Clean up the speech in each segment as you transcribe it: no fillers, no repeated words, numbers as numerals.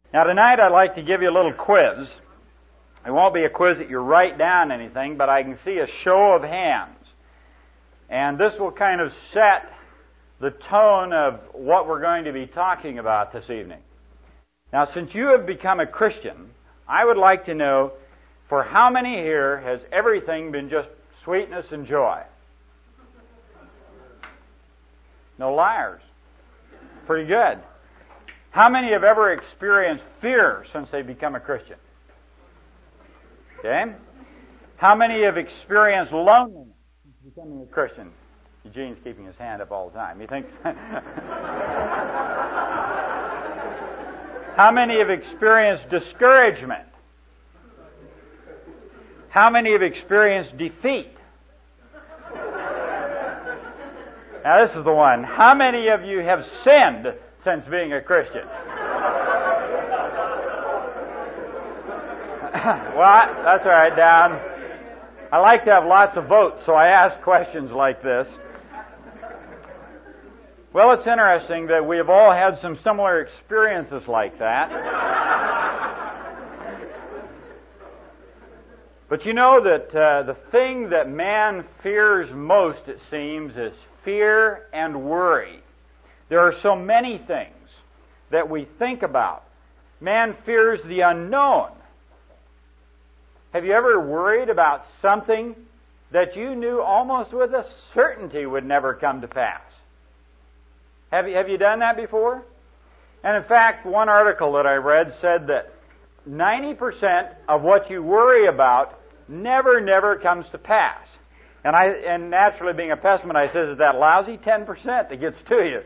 Now tonight I'd like to give you a little quiz. It won't be a quiz that you write down anything, but I can see a show of hands. And this will kind of set the tone of what we're going to be talking about this evening. Now, since you have become a Christian, I would like to know, for how many here has everything been just sweetness and joy? No liars. Pretty good. How many have ever experienced fear since they've become a Christian? Okay. How many have experienced loneliness since becoming a Christian? Eugene's keeping his hand up all the time. You think? How many have experienced discouragement? How many have experienced defeat? Now this is the one. How many of you have sinned since being a Christian? Well, that's all right, down. I like to have lots of votes, so I ask questions like this. Well, it's interesting that we have all had some similar experiences like that. But you know that the thing that man fears most, it seems, is fear and worry. There are so many things that we think about. Man fears the unknown. Have you ever worried about something that you knew almost with a certainty would never come to pass? Have you done that before? And in fact, one article that I read said that 90% of what you worry about never comes to pass. And naturally, being a pessimist, I says, is that lousy 10% that gets to you?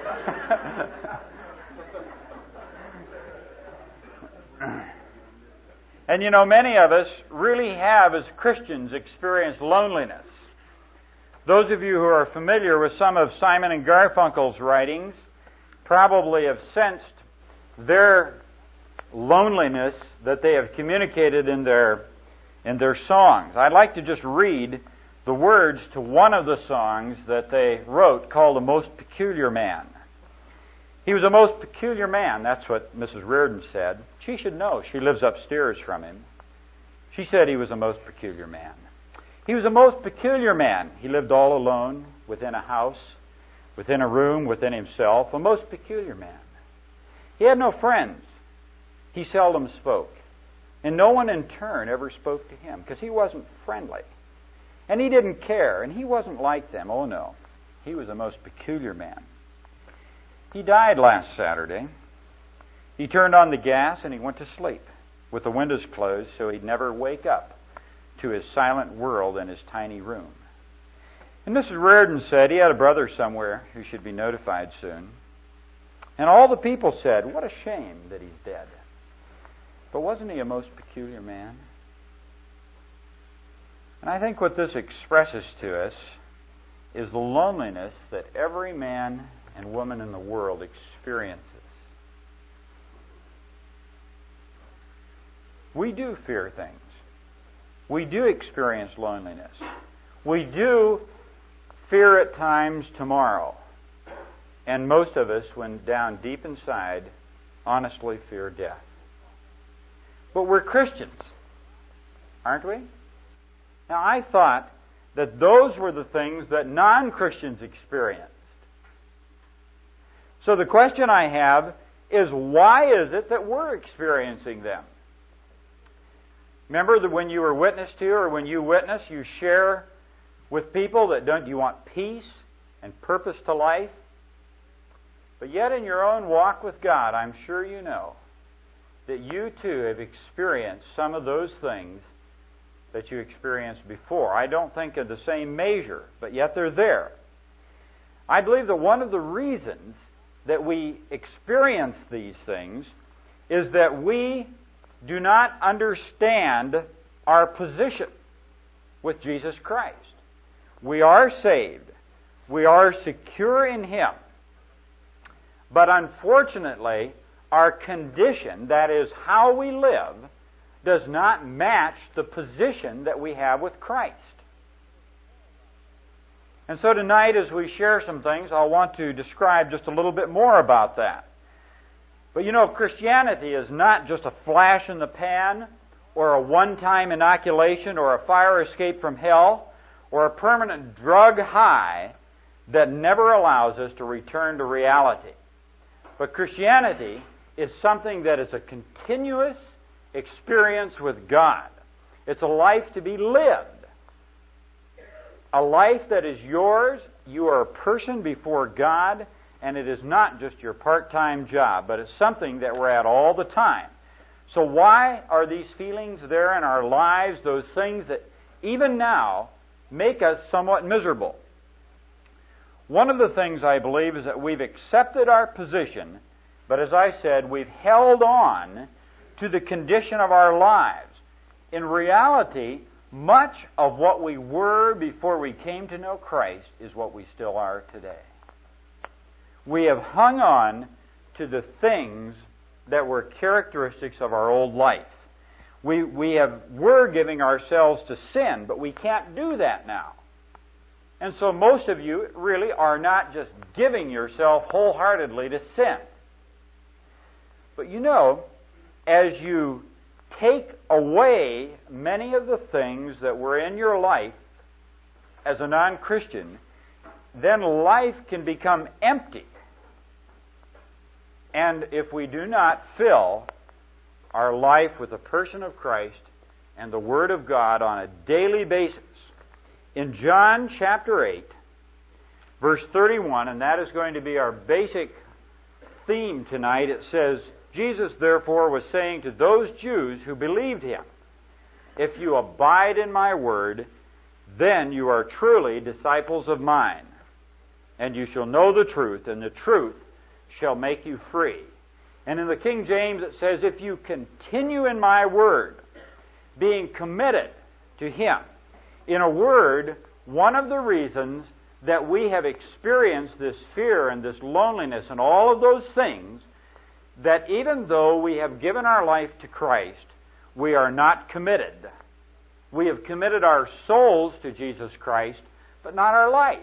And you know, many of us really have, as Christians, experienced loneliness. Those of you who are familiar with some of Simon and Garfunkel's writings probably have sensed their loneliness that they have communicated in their songs. I'd like to just read the words to one of the songs that they wrote called "The Most Peculiar Man." He was a most peculiar man. That's what Mrs. Reardon said. She should know. She lives upstairs from him. She said he was a most peculiar man. He was a most peculiar man. He lived all alone, within a house, within a room, within himself. A most peculiar man. He had no friends. He seldom spoke. And no one in turn ever spoke to him, because he wasn't friendly. And he didn't care, and he wasn't like them. Oh no. He was a most peculiar man. He died last Saturday. He turned on the gas and he went to sleep with the windows closed so he'd never wake up to his silent world in his tiny room. And Mrs. Reardon said he had a brother somewhere who should be notified soon. And all the people said, what a shame that he's dead. But wasn't he a most peculiar man? And I think what this expresses to us is the loneliness that every man and woman in the world experiences. We do fear things. We do experience loneliness. We do fear at times tomorrow. And most of us, when down deep inside, honestly fear death. But we're Christians, aren't we? Now, I thought that those were the things that non-Christians experienced. So the question I have is, why is it that we're experiencing them? Remember that when you are witnessed to, or when you witness, you share with people that you want peace and purpose to life. But yet in your own walk with God, I'm sure you know that you too have experienced some of those things that you experienced before. I don't think in the same measure, but yet they're there. I believe that one of the reasons that we experience these things is that we do not understand our position with Jesus Christ. We are saved. We are secure in Him. But unfortunately, our condition, that is how we live, does not match the position that we have with Christ. And so tonight, as we share some things, I'll want to describe just a little bit more about that. But you know, Christianity is not just a flash in the pan, or a one-time inoculation, or a fire escape from hell, or a permanent drug high that never allows us to return to reality. But Christianity is something that is a continuous experience with God. It's a life to be lived. A life that is yours. You are a person before God, and it is not just your part-time job, but it's something that we're at all the time. So why are these feelings there in our lives, those things that even now make us somewhat miserable? One of the things I believe is that we've accepted our position, but as I said, we've held on to the condition of our lives. In reality, much of what we were before we came to know Christ is what we still are today. We have hung on to the things that were characteristics of our old life. We're giving ourselves to sin, but we can't do that now. And so most of you really are not just giving yourself wholeheartedly to sin. But you know, as you take away many of the things that were in your life as a non-Christian, then life can become empty. And if we do not fill our life with the person of Christ and the Word of God on a daily basis, in John chapter 8, verse 31, and that is going to be our basic theme tonight, it says, Jesus therefore was saying to those Jews who believed him, if you abide in my word, then you are truly disciples of mine, and you shall know the truth, and the truth shall make you free. And in the King James it says, if you continue in my word, being committed to him. In a word, one of the reasons that we have experienced this fear and this loneliness and all of those things, that even though we have given our life to Christ, we are not committed. We have committed our souls to Jesus Christ, but not our life.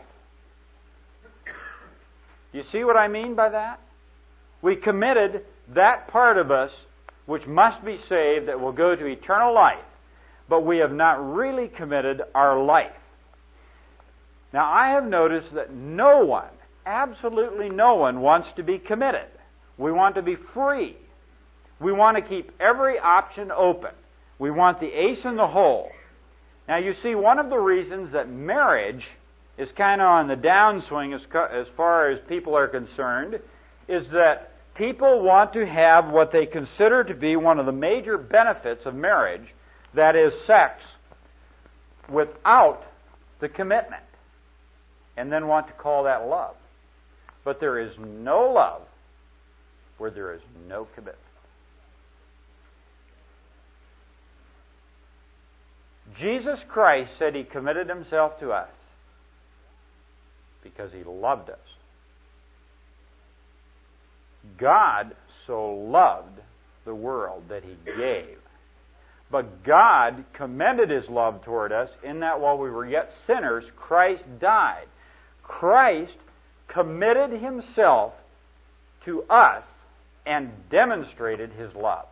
You see what I mean by that? We committed that part of us which must be saved, that will go to eternal life, but we have not really committed our life. Now, I have noticed that no one, absolutely no one, wants to be committed. We want to be free. We want to keep every option open. We want the ace in the hole. Now, you see, one of the reasons that marriage is kind of on the downswing as far as people are concerned is that people want to have what they consider to be one of the major benefits of marriage, that is sex, without the commitment, and then want to call that love. But there is no love where there is no commitment. Jesus Christ said he committed himself to us because he loved us. God so loved the world that he gave. But God commended his love toward us in that while we were yet sinners, Christ died. Christ committed himself to us and demonstrated his love.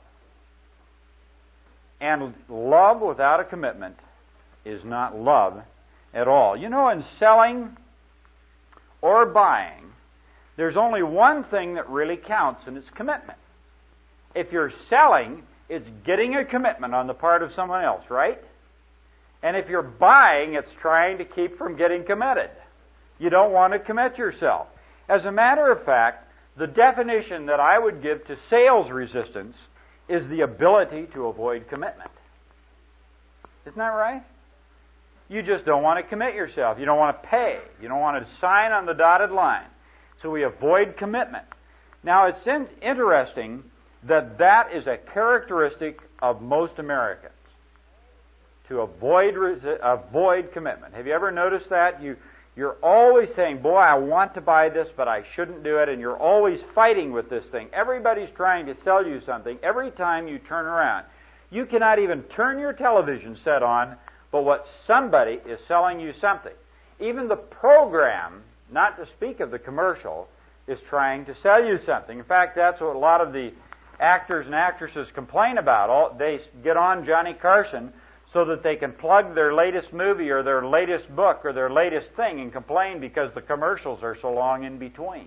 And love without a commitment is not love at all. You know, in selling or buying, there's only one thing that really counts, and it's commitment. If you're selling, it's getting a commitment on the part of someone else, right? And if you're buying, it's trying to keep from getting committed. You don't want to commit yourself. As a matter of fact, the definition that I would give to sales resistance is the ability to avoid commitment. Isn't that right? You just don't want to commit yourself. You don't want to pay. You don't want to sign on the dotted line. So we avoid commitment. Now, it's interesting that that is a characteristic of most Americans, to avoid commitment. Have you ever noticed that? You're always saying, boy, I want to buy this, but I shouldn't do it, and you're always fighting with this thing. Everybody's trying to sell you something every time you turn around. You cannot even turn your television set on, but what somebody is selling you something. Even the program, not to speak of the commercial, is trying to sell you something. In fact, that's what a lot of the actors and actresses complain about. They get on Johnny Carson so that they can plug their latest movie or their latest book or their latest thing and complain because the commercials are so long in between.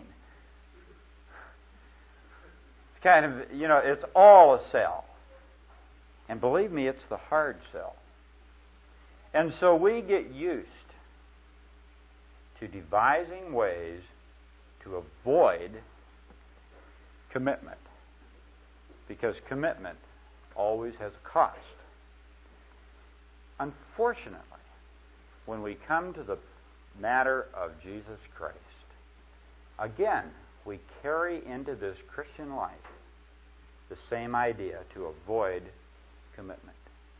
It's kind of, it's all a sell. And believe me, it's the hard sell. And so we get used to devising ways to avoid commitment. Because commitment always has a cost. Unfortunately, when we come to the matter of Jesus Christ, again, we carry into this Christian life the same idea to avoid commitment.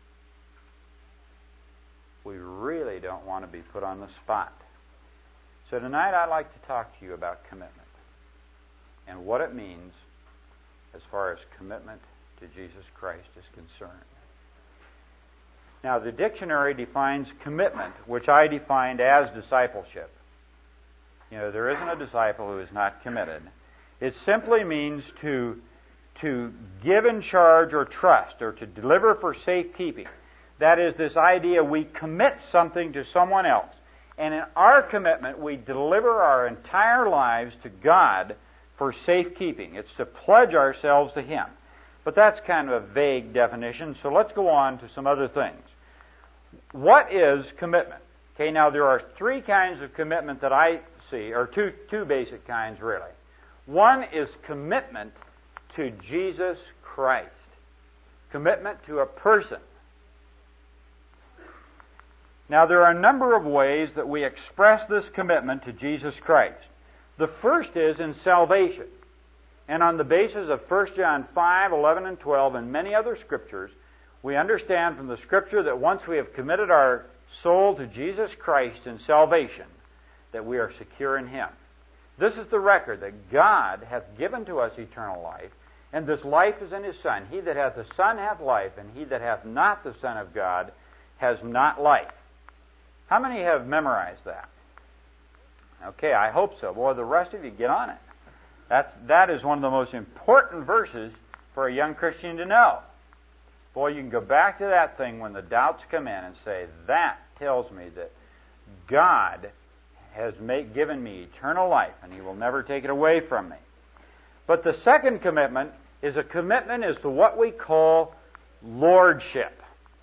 We really don't want to be put on the spot. So tonight I'd like to talk to you about commitment and what it means as far as commitment to Jesus Christ is concerned. Now, the dictionary defines commitment, which I defined as discipleship. There isn't a disciple who is not committed. It simply means to give in charge or trust or to deliver for safekeeping. That is this idea we commit something to someone else. And in our commitment, we deliver our entire lives to God for safekeeping. It's to pledge ourselves to Him. But that's kind of a vague definition, so let's go on to some other things. What is commitment? Okay, now there are three kinds of commitment that I see, or two basic kinds really. One is commitment to Jesus Christ. Commitment to a person. Now there are a number of ways that we express this commitment to Jesus Christ. The first is in salvation. And on the basis of 1 John 5, 11, and 12, and many other scriptures, we understand from the Scripture that once we have committed our soul to Jesus Christ in salvation, that we are secure in Him. This is the record that God hath given to us eternal life, and this life is in His Son. He that hath the Son hath life, and he that hath not the Son of God has not life. How many have memorized that? Okay, I hope so. Boy, the rest of you, get on it. That is one of the most important verses for a young Christian to know. Boy, you can go back to that thing when the doubts come in and say, that tells me that God has given me eternal life and He will never take it away from me. But the second commitment is a commitment as to what we call lordship.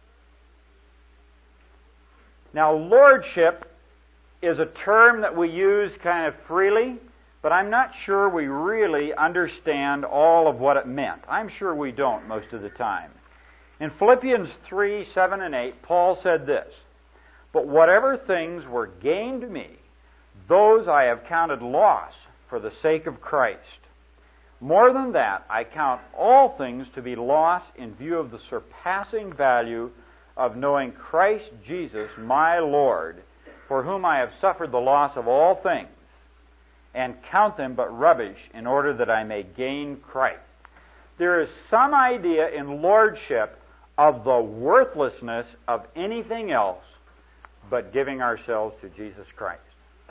Now, lordship is a term that we use kind of freely, but I'm not sure we really understand all of what it meant. I'm sure we don't most of the time. In Philippians 3, 7, and 8, Paul said this, "But whatever things were gained to me, those I have counted loss for the sake of Christ. More than that, I count all things to be loss in view of the surpassing value of knowing Christ Jesus my Lord, for whom I have suffered the loss of all things, and count them but rubbish in order that I may gain Christ." There is some idea in lordship of the worthlessness of anything else but giving ourselves to Jesus Christ.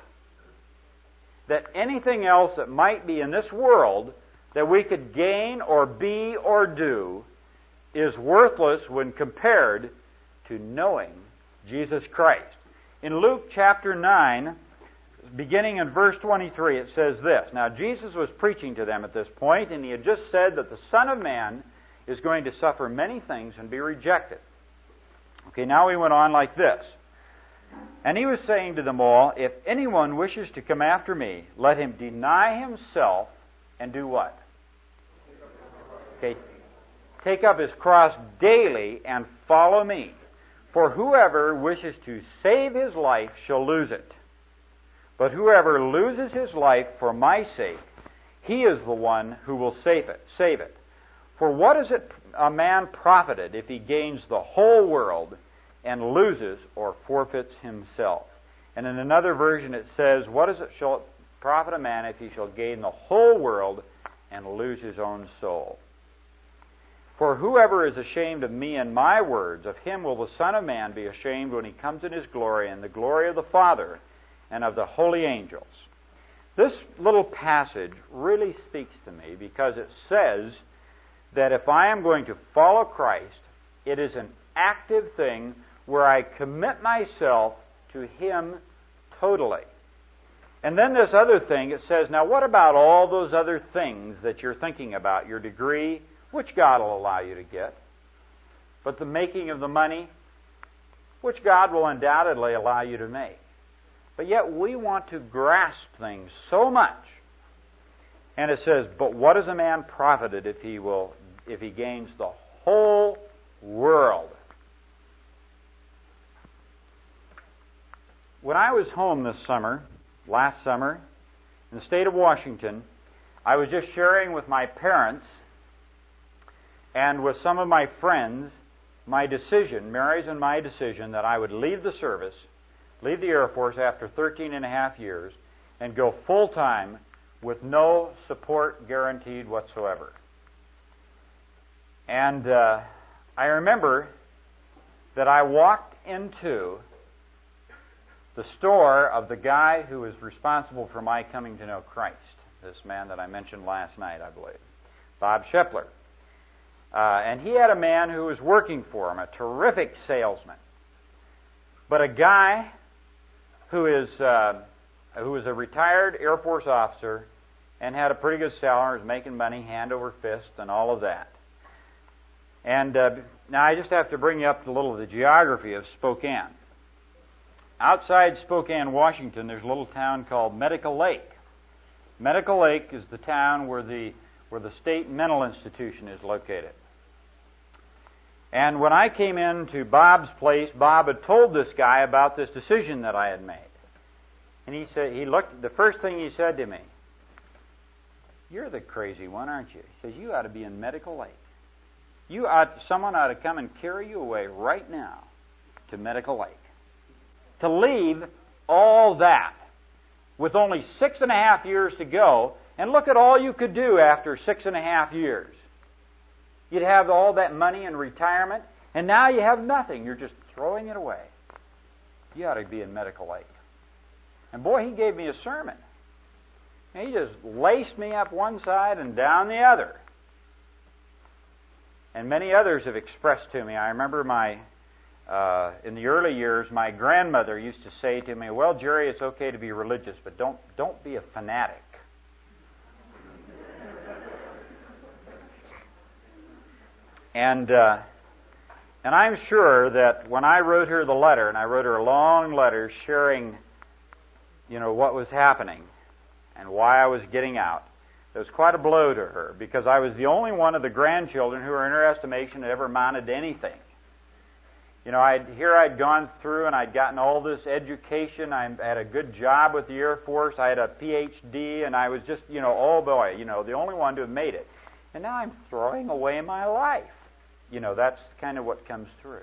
That anything else that might be in this world that we could gain or be or do is worthless when compared to knowing Jesus Christ. In Luke chapter 9, beginning in verse 23, it says this. Now, Jesus was preaching to them at this point, and He had just said that the Son of Man is going to suffer many things and be rejected. Okay, now He went on like this. And He was saying to them all, "If anyone wishes to come after me, let him deny himself and do what? Okay, take up his cross daily and follow me. For whoever wishes to save his life shall lose it. But whoever loses his life for my sake, he is the one who will save it. For what is it a man profited if he gains the whole world and loses or forfeits himself?" And in another version it says, "What is it shall profit a man if he shall gain the whole world and lose his own soul? For whoever is ashamed of me and my words, of him will the Son of Man be ashamed when He comes in His glory and the glory of the Father and of the holy angels." This little passage really speaks to me because it says that if I am going to follow Christ, it is an active thing where I commit myself to Him totally. And then this other thing, it says, now what about all those other things that you're thinking about? Your degree, which God will allow you to get. But the making of the money, which God will undoubtedly allow you to make. But yet we want to grasp things so much. And it says, but what is a man profited if he gains the whole world? When I was home last summer, in the state of Washington, I was just sharing with my parents and with some of my friends my decision, Mary's and my decision, that I would leave the service, leave the Air Force after 13 and a half years, and go full-time with no support guaranteed whatsoever. And I remember that I walked into the store of the guy who was responsible for my coming to know Christ, this man that I mentioned last night, I believe, Bob Shepler. And he had a man who was working for him, a terrific salesman, but a guy who was a retired Air Force officer and had a pretty good salary, was making money hand over fist and all of that. And now I just have to bring you up to a little of the geography of Spokane. Outside Spokane, Washington, there's a little town called Medical Lake. Medical Lake is the town where the state mental institution is located. And when I came into Bob's place, Bob had told this guy about this decision that I had made. And the first thing he said to me, "You're the crazy one, aren't you?" He says, "You ought to be in Medical Lake. Someone ought to come and carry you away right now to Medical Lake. To leave all that with only 6.5 years to go, and look at all you could do after 6.5 years. You'd have all that money in retirement, and now you have nothing. You're just throwing it away. You ought to be in Medical Lake." And boy, he gave me a sermon. And he just laced me up one side and down the other. And many others have expressed to me. I remember in the early years, my grandmother used to say to me, "Well, Jerry, it's okay to be religious, but don't be a fanatic." And I'm sure that when I wrote her the letter, and I wrote her a long letter sharing, what was happening and why I was getting out, it was quite a blow to her, because I was the only one of the grandchildren who, in her estimation, had ever amounted to anything. I'd gone through and I'd gotten all this education. I had a good job with the Air Force. I had a PhD, and I was just, the only one to have made it. And now I'm throwing away my life. That's kind of what comes through.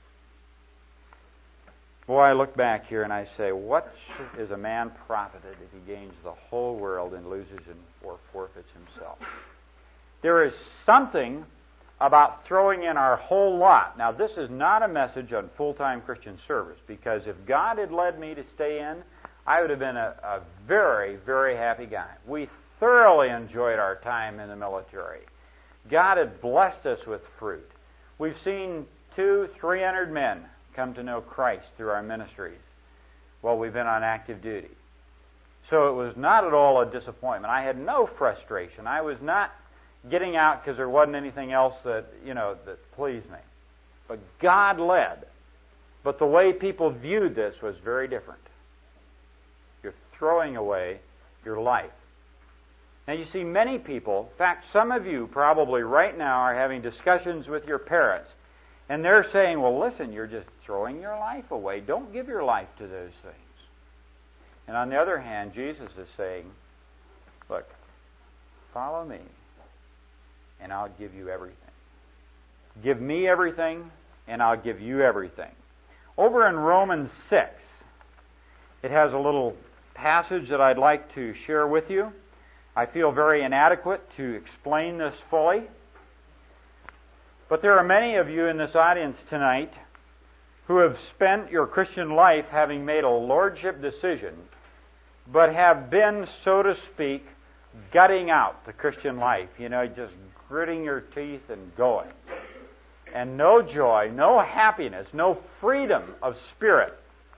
Boy, I look back here and I say, what is a man profited if he gains the whole world and loses or forfeits himself? There is something about throwing in our whole lot. Now, this is not a message on full-time Christian service, because if God had led me to stay in, I would have been a very, very happy guy. We thoroughly enjoyed our time in the military. God had blessed us with fruit. We've seen 200-300 men come to know Christ through our ministries while we've been on active duty. So it was not at all a disappointment. I had no frustration. I was not getting out because there wasn't anything else that pleased me. But God led. But the way people viewed this was very different. You're throwing away your life. Now you see, many people, in fact, some of you probably right now are having discussions with your parents, and they're saying, "Well, listen, you're just throwing your life away. Don't give your life to those things." And on the other hand, Jesus is saying, "Look, follow me, and I'll give you everything. Give me everything, and I'll give you everything." Over in Romans 6, it has a little passage that I'd like to share with you. I feel very inadequate to explain this fully. But there are many of you in this audience tonight who have spent your Christian life having made a lordship decision but have been, so to speak, gutting out the Christian life, just gritting your teeth and going. And no joy, no happiness, no freedom of spirit.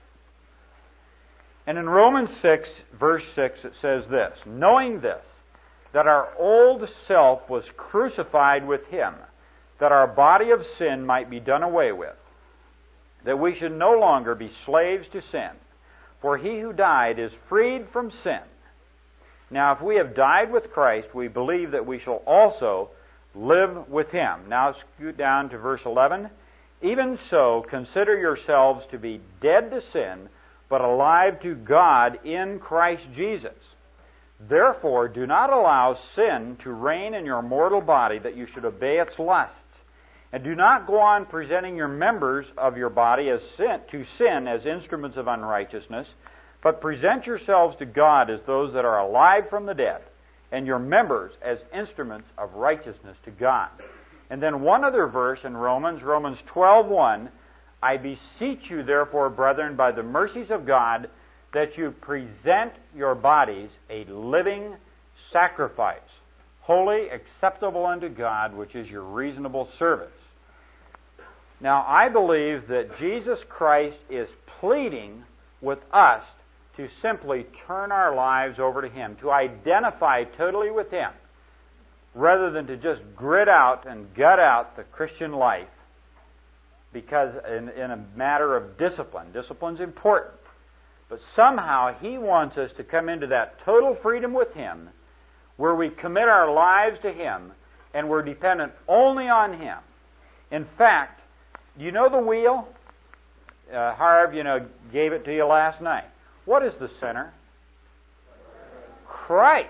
And in Romans 6, verse 6, it says this, knowing this, that our old self was crucified with Him, that our body of sin might be done away with, that we should no longer be slaves to sin. For he who died is freed from sin. Now, if we have died with Christ, we believe that we shall also live with Him. Now, scoot down to verse 11. Even so, consider yourselves to be dead to sin, but alive to God in Christ Jesus. Therefore, do not allow sin to reign in your mortal body, that you should obey its lusts. And do not go on presenting your members of your body as sin as instruments of unrighteousness, but present yourselves to God as those that are alive from the dead, and your members as instruments of righteousness to God. And then one other verse in Romans 12:1, I beseech you therefore, brethren, by the mercies of God, that you present your bodies a living sacrifice, holy, acceptable unto God, which is your reasonable service. Now, I believe that Jesus Christ is pleading with us to simply turn our lives over to Him, to identify totally with Him, rather than to just grit out and gut out the Christian life, because in a matter of discipline. Discipline's important. But somehow He wants us to come into that total freedom with Him, where we commit our lives to Him, and we're dependent only on Him. In fact, you know the wheel? Harv, gave it to you last night. What is the center? Christ.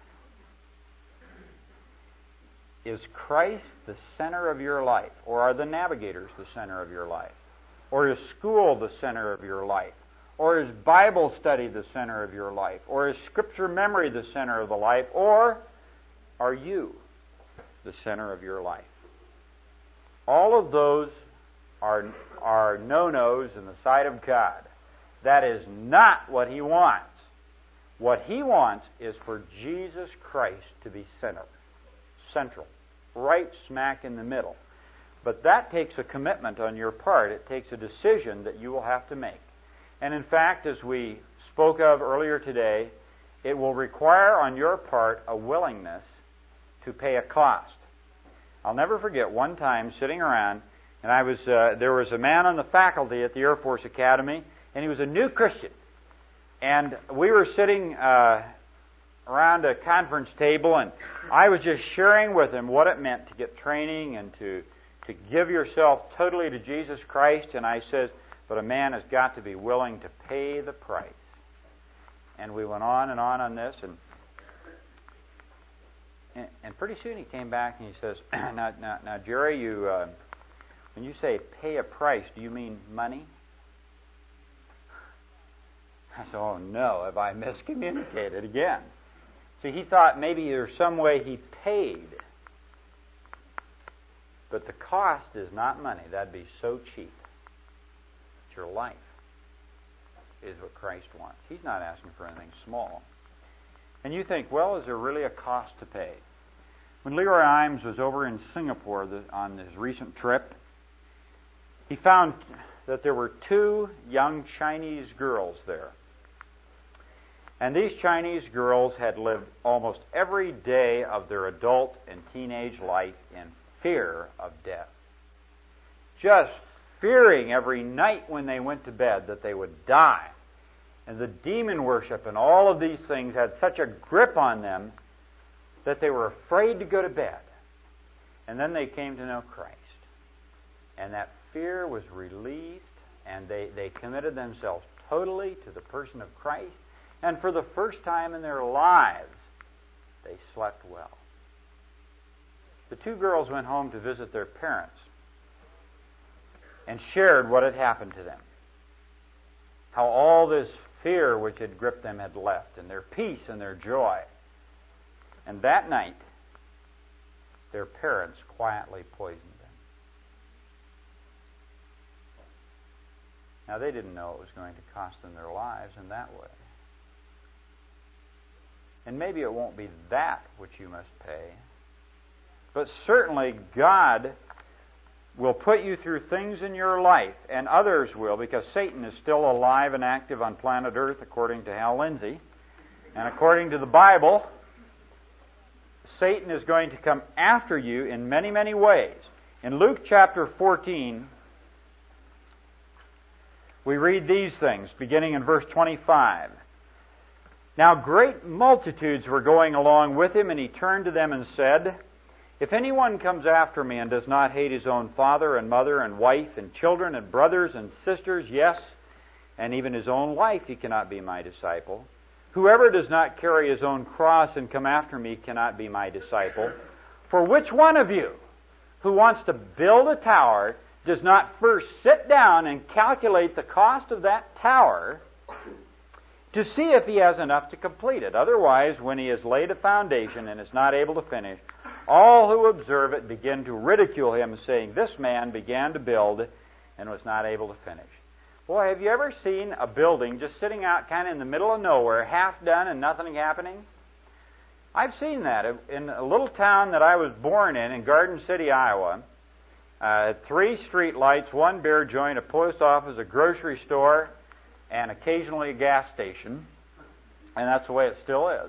Is Christ the center of your life? Or are the navigators the center of your life? Or is school the center of your life? Or is Bible study the center of your life? Or is Scripture memory the center of the life? Or are you the center of your life? All of those are no-nos in the sight of God. That is not what He wants. What He wants is for Jesus Christ to be central, right smack in the middle. But that takes a commitment on your part. It takes a decision that you will have to make. And in fact, as we spoke of earlier today, it will require on your part a willingness to pay a cost. I'll never forget one time sitting around, and there was a man on the faculty at the Air Force Academy, and he was a new Christian. And we were sitting around a conference table, and I was just sharing with him what it meant to get training and to give yourself totally to Jesus Christ. And I said, but a man has got to be willing to pay the price. And we went on this, and pretty soon he came back and he says, now Jerry, you when you say pay a price, do you mean money? I said, oh no, have I miscommunicated again? See, he thought maybe there's some way he paid. But the cost is not money. That'd be so cheap. It's your life is what Christ wants. He's not asking for anything small. And you think, well, is there really a cost to pay? When Leroy Imes was over in Singapore on his recent trip, he found that there were 2 young Chinese girls there. And these Chinese girls had lived almost every day of their adult and teenage life in fear of death. Just fearing every night when they went to bed that they would die. And the demon worship and all of these things had such a grip on them that they were afraid to go to bed. And then they came to know Christ. And that fear was released, and they committed themselves totally to the person of Christ. And for the first time in their lives, they slept well. The 2 girls went home to visit their parents and shared what had happened to them. How all this fear which had gripped them had left, and their peace and their joy. And that night, their parents quietly poisoned them. Now, they didn't know it was going to cost them their lives in that way. And maybe it won't be that which you must pay. But certainly God will put you through things in your life, and others will, because Satan is still alive and active on planet Earth, according to Hal Lindsey. And according to the Bible, Satan is going to come after you in many, many ways. In Luke chapter 14, we read these things, beginning in verse 25. Now great multitudes were going along with him, and he turned to them and said, If anyone comes after me and does not hate his own father and mother and wife and children and brothers and sisters, yes, and even his own life, he cannot be my disciple. Whoever does not carry his own cross and come after me cannot be my disciple. For which one of you who wants to build a tower does not first sit down and calculate the cost of that tower to see if he has enough to complete it? Otherwise, when he has laid a foundation and is not able to finish, all who observe it begin to ridicule him, saying, This man began to build and was not able to finish. Boy, have you ever seen a building just sitting out kind of in the middle of nowhere, half done and nothing happening? I've seen that. In a little town that I was born in Garden City, Iowa, 3 street lights, 1 beer joint, a post office, a grocery store, and occasionally a gas station. And that's the way it still is.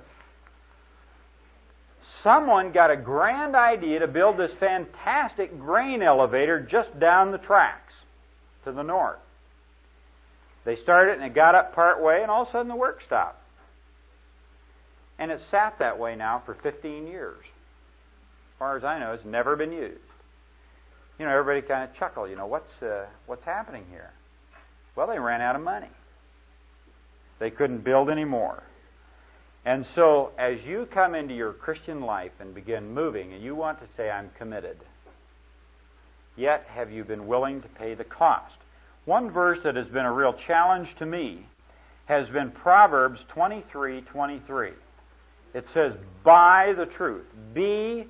Someone got a grand idea to build this fantastic grain elevator just down the tracks to the north. They started and it got up part way, and all of a sudden the work stopped. And it sat that way now for 15 years. As far as I know, it's never been used. You know, everybody kind of chuckled, what's happening here? Well, they ran out of money. They couldn't build any more. And so, as you come into your Christian life and begin moving, and you want to say, I'm committed, yet have you been willing to pay the cost? One verse that has been a real challenge to me has been Proverbs 23:23. It says, buy the truth. B-U-Y.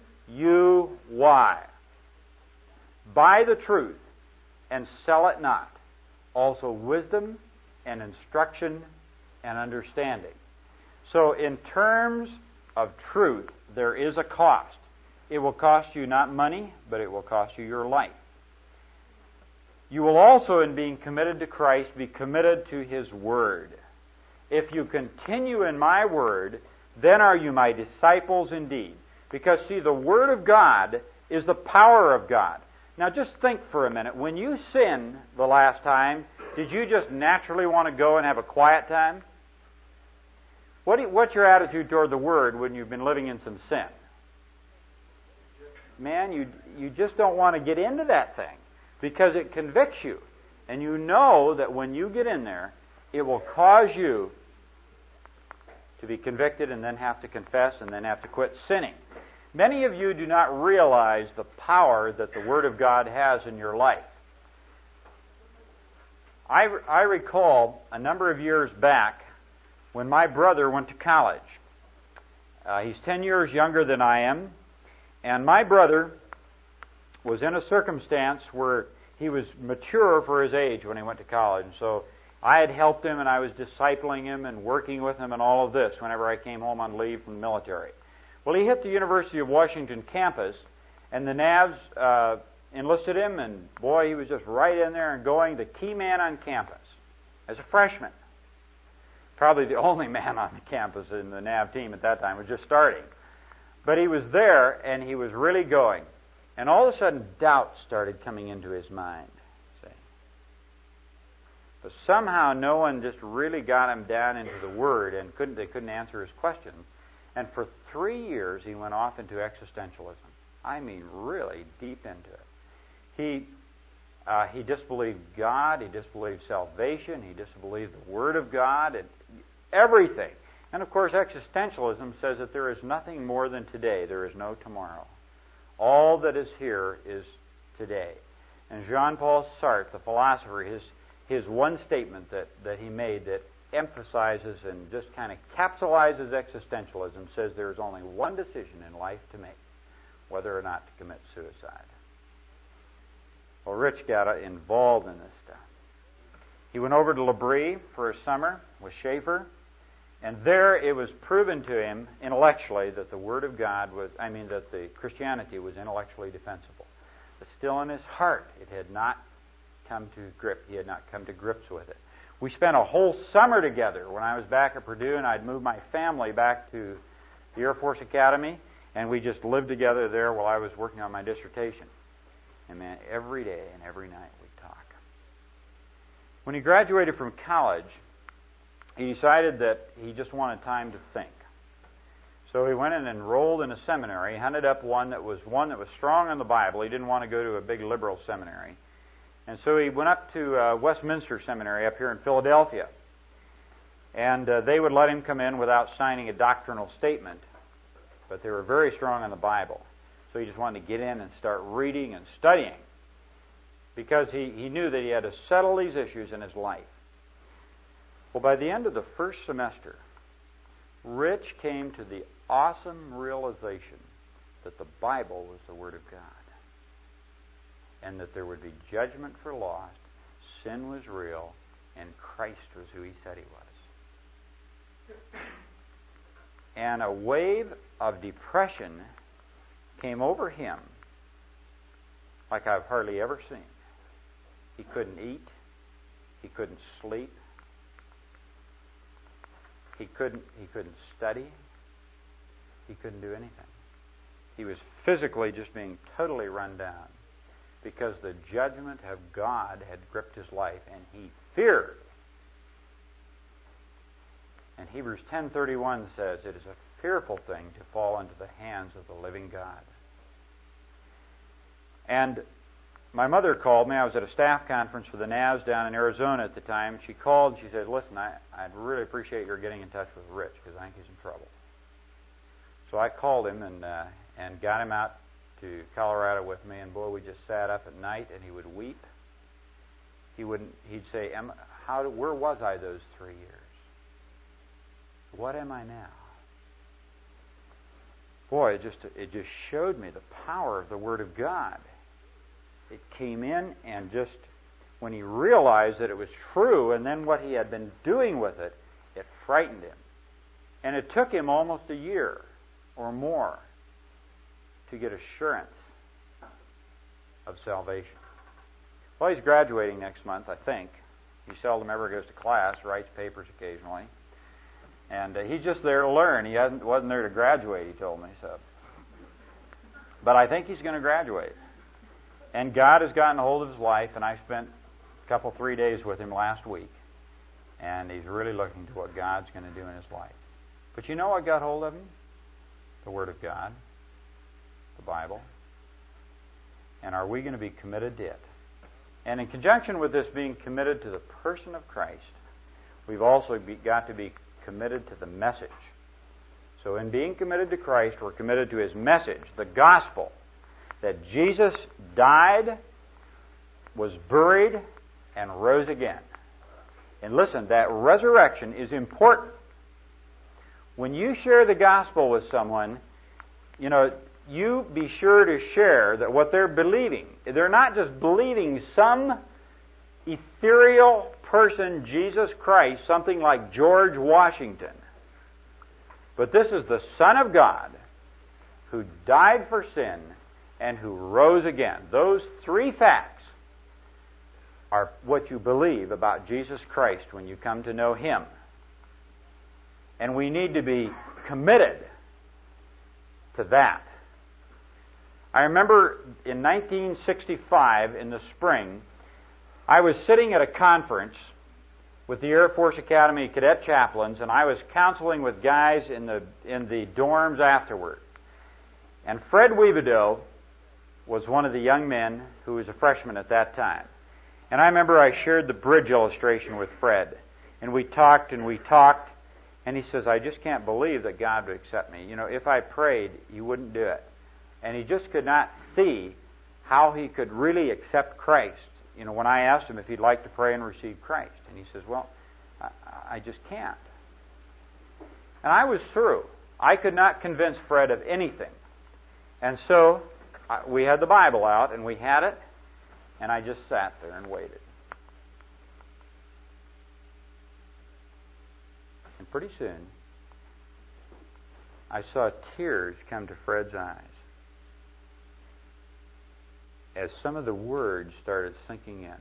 Buy the truth and sell it not. Also wisdom and instruction and understanding. So in terms of truth, there is a cost. It will cost you not money, but it will cost you your life. You will also, in being committed to Christ, be committed to His Word. If you continue in my Word, then are you my disciples indeed. Because, see, the Word of God is the power of God. Now just think for a minute. When you sinned the last time, did you just naturally want to go and have a quiet time? What's your attitude toward the Word when you've been living in some sin? Man, you just don't want to get into that thing because it convicts you. And you know that when you get in there, it will cause you to be convicted and then have to confess and then have to quit sinning. Many of you do not realize the power that the Word of God has in your life. I recall a number of years back when my brother went to college. He's 10 years younger than I am, and my brother was in a circumstance where he was mature for his age when he went to college. And so I had helped him, and I was discipling him and working with him and all of this whenever I came home on leave from the military. Well, he hit the University of Washington campus, and the Navs enlisted him, and boy, he was just right in there and going, the key man on campus as a freshman. Probably the only man on the campus in the Nav team at that time, was just starting. But he was there, and he was really going. And all of a sudden, doubt started coming into his mind. See? But somehow no one just really got him down into the Word, and they couldn't answer his questions. And for 3 years, he went off into existentialism. I mean, really deep into it. He disbelieved God. He disbelieved salvation. He disbelieved the Word of God. And everything. And of course, existentialism says that there is nothing more than today. There is no tomorrow. All that is here is today. And Jean-Paul Sartre, the philosopher, his one statement that he made that emphasizes and just kind of capsulizes existentialism says there is only one decision in life to make, whether or not to commit suicide. Well, Rich got involved in this stuff. He went over to L'Abri for a summer with Schaefer, And there it was proven to him intellectually that the Word of God that the Christianity was intellectually defensible. But still in his heart, it had not come to grip. He had not come to grips with it. We spent a whole summer together when I was back at Purdue, and I'd moved my family back to the Air Force Academy, and we just lived together there while I was working on my dissertation. And man, every day and every night we'd talk. When he graduated from college, he decided that he just wanted time to think. So he went and enrolled in a seminary. He hunted up one that was strong on the Bible. He didn't want to go to a big liberal seminary. And so he went up to Westminster Seminary up here in Philadelphia. And they would let him come in without signing a doctrinal statement. But they were very strong on the Bible. So he just wanted to get in and start reading and studying. Because he knew that he had to settle these issues in his life. Well, by the end of the first semester, Rich came to the awesome realization that the Bible was the Word of God. And that there would be judgment for lost, sin was real, and Christ was who he said he was. And a wave of depression came over him like I've hardly ever seen. He couldn't eat. He couldn't sleep. He couldn't study. He couldn't do anything. He was physically just being totally run down because the judgment of God had gripped his life, and he feared. And Hebrews 10:31 says, "It is a fearful thing to fall into the hands of the living God." And my mother called me. I was at a staff conference for the NAS down in Arizona at the time. She called and she said, "Listen, I'd really appreciate your getting in touch with Rich because I think he's in trouble." So I called him and got him out to Colorado with me, and boy, we just sat up at night, and he would weep. He'd say, where was I those 3 years? What am I now? Boy, it just showed me the power of the Word of God. It came in, and just when he realized that it was true, and then what he had been doing with it, it frightened him. And it took him almost a year or more to get assurance of salvation. Well, he's graduating next month, I think. He seldom ever goes to class, writes papers occasionally. And he's just there to learn. He wasn't there to graduate, he told me. So, but I think he's going to graduate. And God has gotten a hold of his life, and I spent a 3 days with him last week. And he's really looking to what God's going to do in his life. But you know what got hold of him? The Word of God. The Bible. And are we going to be committed to it? And in conjunction with this being committed to the person of Christ, we've also got to be committed to the message. So in being committed to Christ, we're committed to His message, the gospel, that Jesus died, was buried, and rose again. And listen, that resurrection is important. When you share the gospel with someone, you be sure to share that what they're believing, they're not just believing some ethereal person, Jesus Christ, something like George Washington. But this is the Son of God who died for sin and who rose again. Those three facts are what you believe about Jesus Christ when you come to know Him. And we need to be committed to that. I remember in 1965, in the spring, I was sitting at a conference with the Air Force Academy cadet chaplains, and I was counseling with guys in the dorms afterward. And Fred Weavidow was one of the young men who was a freshman at that time. And I remember I shared the bridge illustration with Fred. And we talked, and he says, "I just can't believe that God would accept me. If I prayed, He wouldn't do it." And he just could not see how he could really accept Christ. When I asked him if he'd like to pray and receive Christ. And he says, "Well, I just can't." And I was through. I could not convince Fred of anything. And so we had the Bible out, and we had it, and I just sat there and waited. And pretty soon, I saw tears come to Fred's eyes as some of the words started sinking in.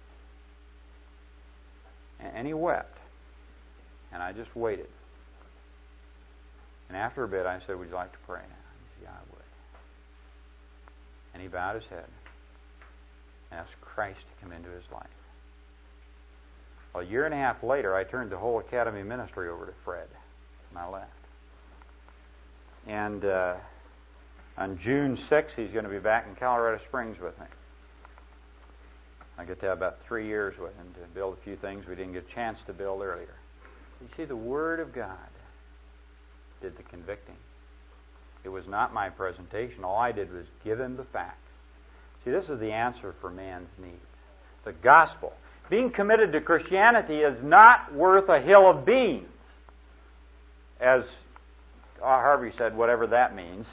And he wept. And I just waited. And after a bit, I said, "Would you like to pray now?" He said, "Yeah, I would." And he bowed his head and asked Christ to come into his life. Well, a year and a half later, I turned the whole academy ministry over to Fred, and I left. And on June 6th, he's going to be back in Colorado Springs with me. I get to have about 3 years with him to build a few things we didn't get a chance to build earlier. You see, the Word of God did the convicting. It was not my presentation. All I did was give him the facts. See, this is the answer for man's needs. The gospel. Being committed to Christianity is not worth a hill of beans. As Harvey said, whatever that means.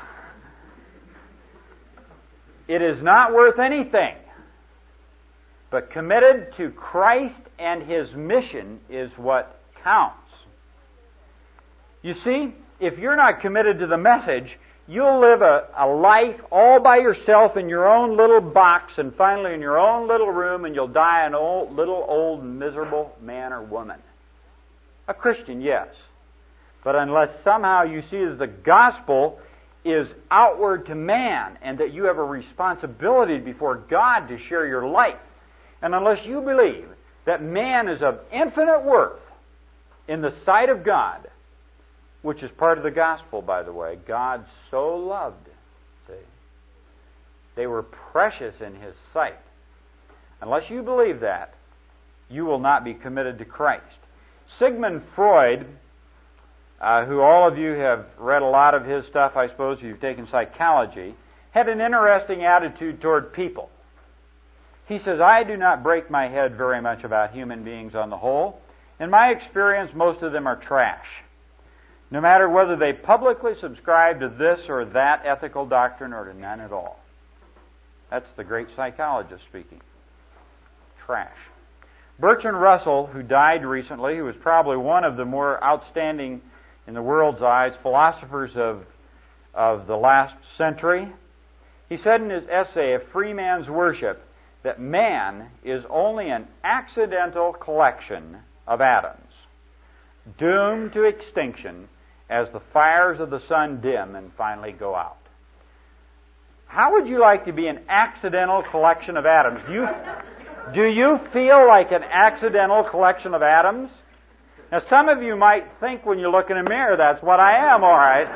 It is not worth anything. But committed to Christ and His mission is what counts. You see, if you're not committed to the message, you'll live a life all by yourself in your own little box and finally in your own little room, and you'll die an little old miserable man or woman. A Christian, yes. But unless somehow you see that the gospel is outward to man and that you have a responsibility before God to share your life, and unless you believe that man is of infinite worth in the sight of God, which is part of the gospel, by the way, God so loved, see, they were precious in His sight. Unless you believe that, you will not be committed to Christ. Sigmund Freud, who all of you have read a lot of his stuff, I suppose, if you've taken psychology, had an interesting attitude toward people. He says, "I do not break my head very much about human beings on the whole. In my experience, most of them are trash. No matter whether they publicly subscribe to this or that ethical doctrine or to none at all." That's the great psychologist speaking. Trash. Bertrand Russell, who died recently, who was probably one of the more outstanding, in the world's eyes, philosophers of the last century, he said in his essay, "A Free Man's Worship," that man is only an accidental collection of atoms, doomed to extinction as the fires of the sun dim and finally go out. How would you like to be an accidental collection of atoms? Do you feel like an accidental collection of atoms? Now, some of you might think when you look in a mirror, that's what I am, all right,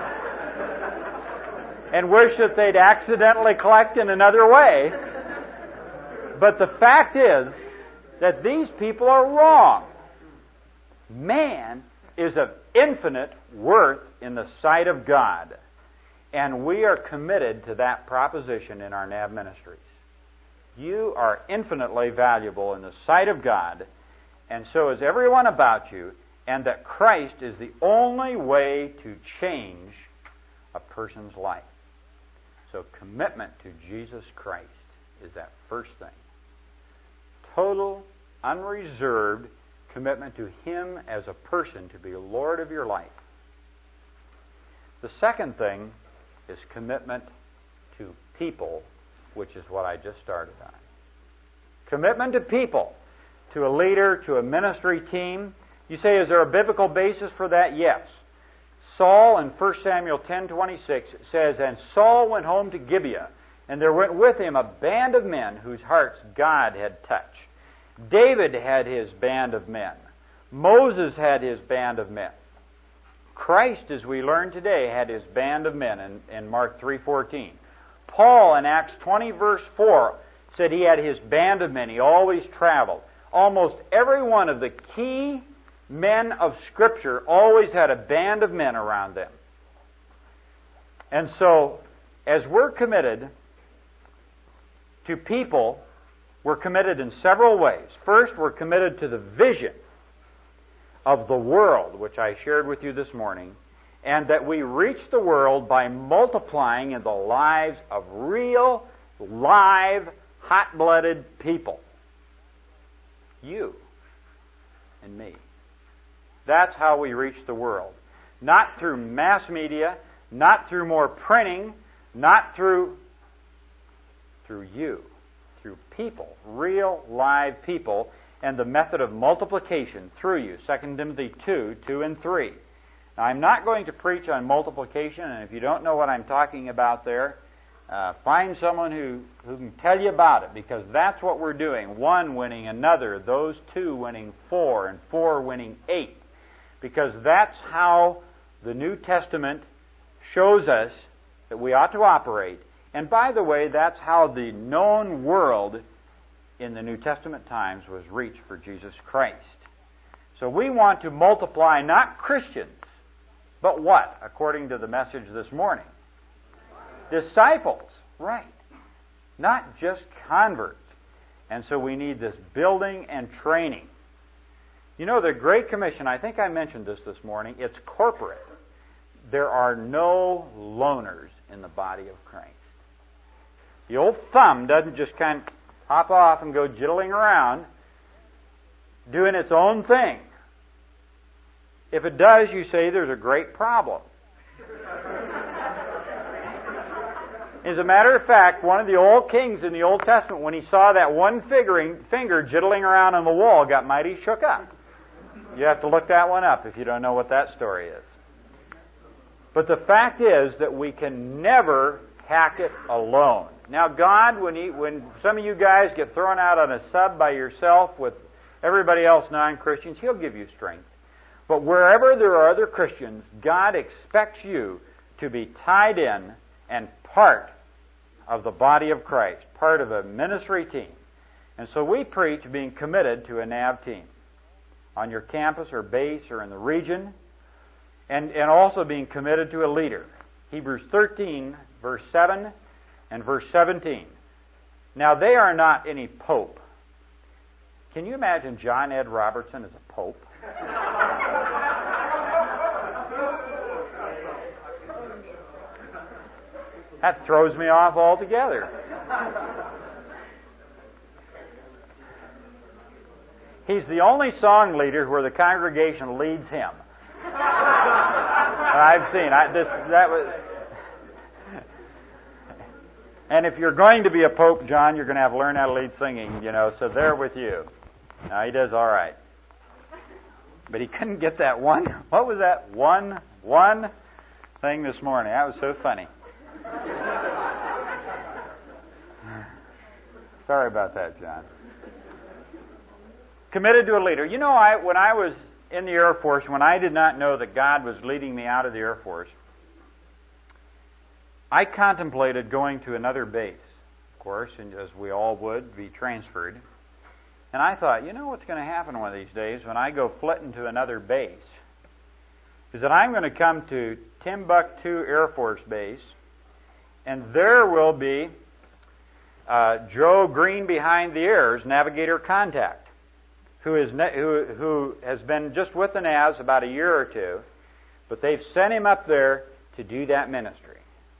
and wish that they'd accidentally collect in another way. But the fact is that these people are wrong. Man is of infinite worth in the sight of God. And we are committed to that proposition in our NAB ministries. You are infinitely valuable in the sight of God, and so is everyone about you, and that Christ is the only way to change a person's life. So commitment to Jesus Christ is that first thing. Total, unreserved commitment to Him as a person to be Lord of your life. The second thing is commitment to people, which is what I just started on. Commitment to people, to a leader, to a ministry team. You say, is there a biblical basis for that? Yes. Saul in 1 Samuel 10:26 says, "And Saul went home to Gibeah, and there went with him a band of men whose hearts God had touched." David had his band of men. Moses had his band of men. Christ, as we learn today, had his band of men in Mark 3:14. Paul in Acts 20 verse 4 said he had his band of men. He always traveled. Almost every one of the key men of Scripture always had a band of men around them. And so, as we're committed to people, we're committed in several ways. First, we're committed to the vision of the world, which I shared with you this morning, and that we reach the world by multiplying in the lives of real, live, hot-blooded people. You and me. That's how we reach the world. Not through mass media, not through more printing, not through you, through people, real live people, and the method of multiplication through you. 2 Timothy 2, 2 and 3. Now, I'm not going to preach on multiplication, and if you don't know what I'm talking about there, find someone who can tell you about it, because that's what we're doing. One winning another, those two winning four, and four winning 8. Because that's how the New Testament shows us that we ought to operate. And by the way, that's how the known world in the New Testament times was reached for Jesus Christ. So we want to multiply not Christians, but what? According to the message this morning. Disciples, right. Not just converts. And so we need this building and training. You know, the Great Commission, I think I mentioned this morning, it's corporate. There are no loners in the body of Christ. The old thumb doesn't just kind of hop off and go jiggling around doing its own thing. If it does, you say there's a great problem. As a matter of fact, one of the old kings in the Old Testament, when he saw that one finger jiggling around on the wall, got mighty shook up. You have to look that one up if you don't know what that story is. But the fact is that we can never hack it alone. Now, God, when some of you guys get thrown out on a sub by yourself with everybody else non-Christians, He'll give you strength. But wherever there are other Christians, God expects you to be tied in and part of the body of Christ, part of a ministry team. And so we preach being committed to a NAV team on your campus or base or in the region, and also being committed to a leader. Hebrews 13, verse 7 and verse 17. Now, they are not any pope. Can you imagine John Ed Robertson as a pope? That throws me off altogether. He's the only song leader where the congregation leads him. I've seen. And if you're going to be a pope, John, you're going to have to learn how to lead singing, so they're with you. Now, he does all right. But he couldn't get that one. What was that one thing this morning? That was so funny. Sorry about that, John. Committed to a leader. When I was in the Air Force, when I did not know that God was leading me out of the Air Force, I contemplated going to another base, of course, and as we all would, be transferred. And I thought, what's going to happen one of these days when I go flitting to another base is that I'm going to come to Timbuktu Air Force Base, and there will be Joe Green behind the ears, navigator contact, who has been just with the NAVs about a year or two, but they've sent him up there to do that ministry.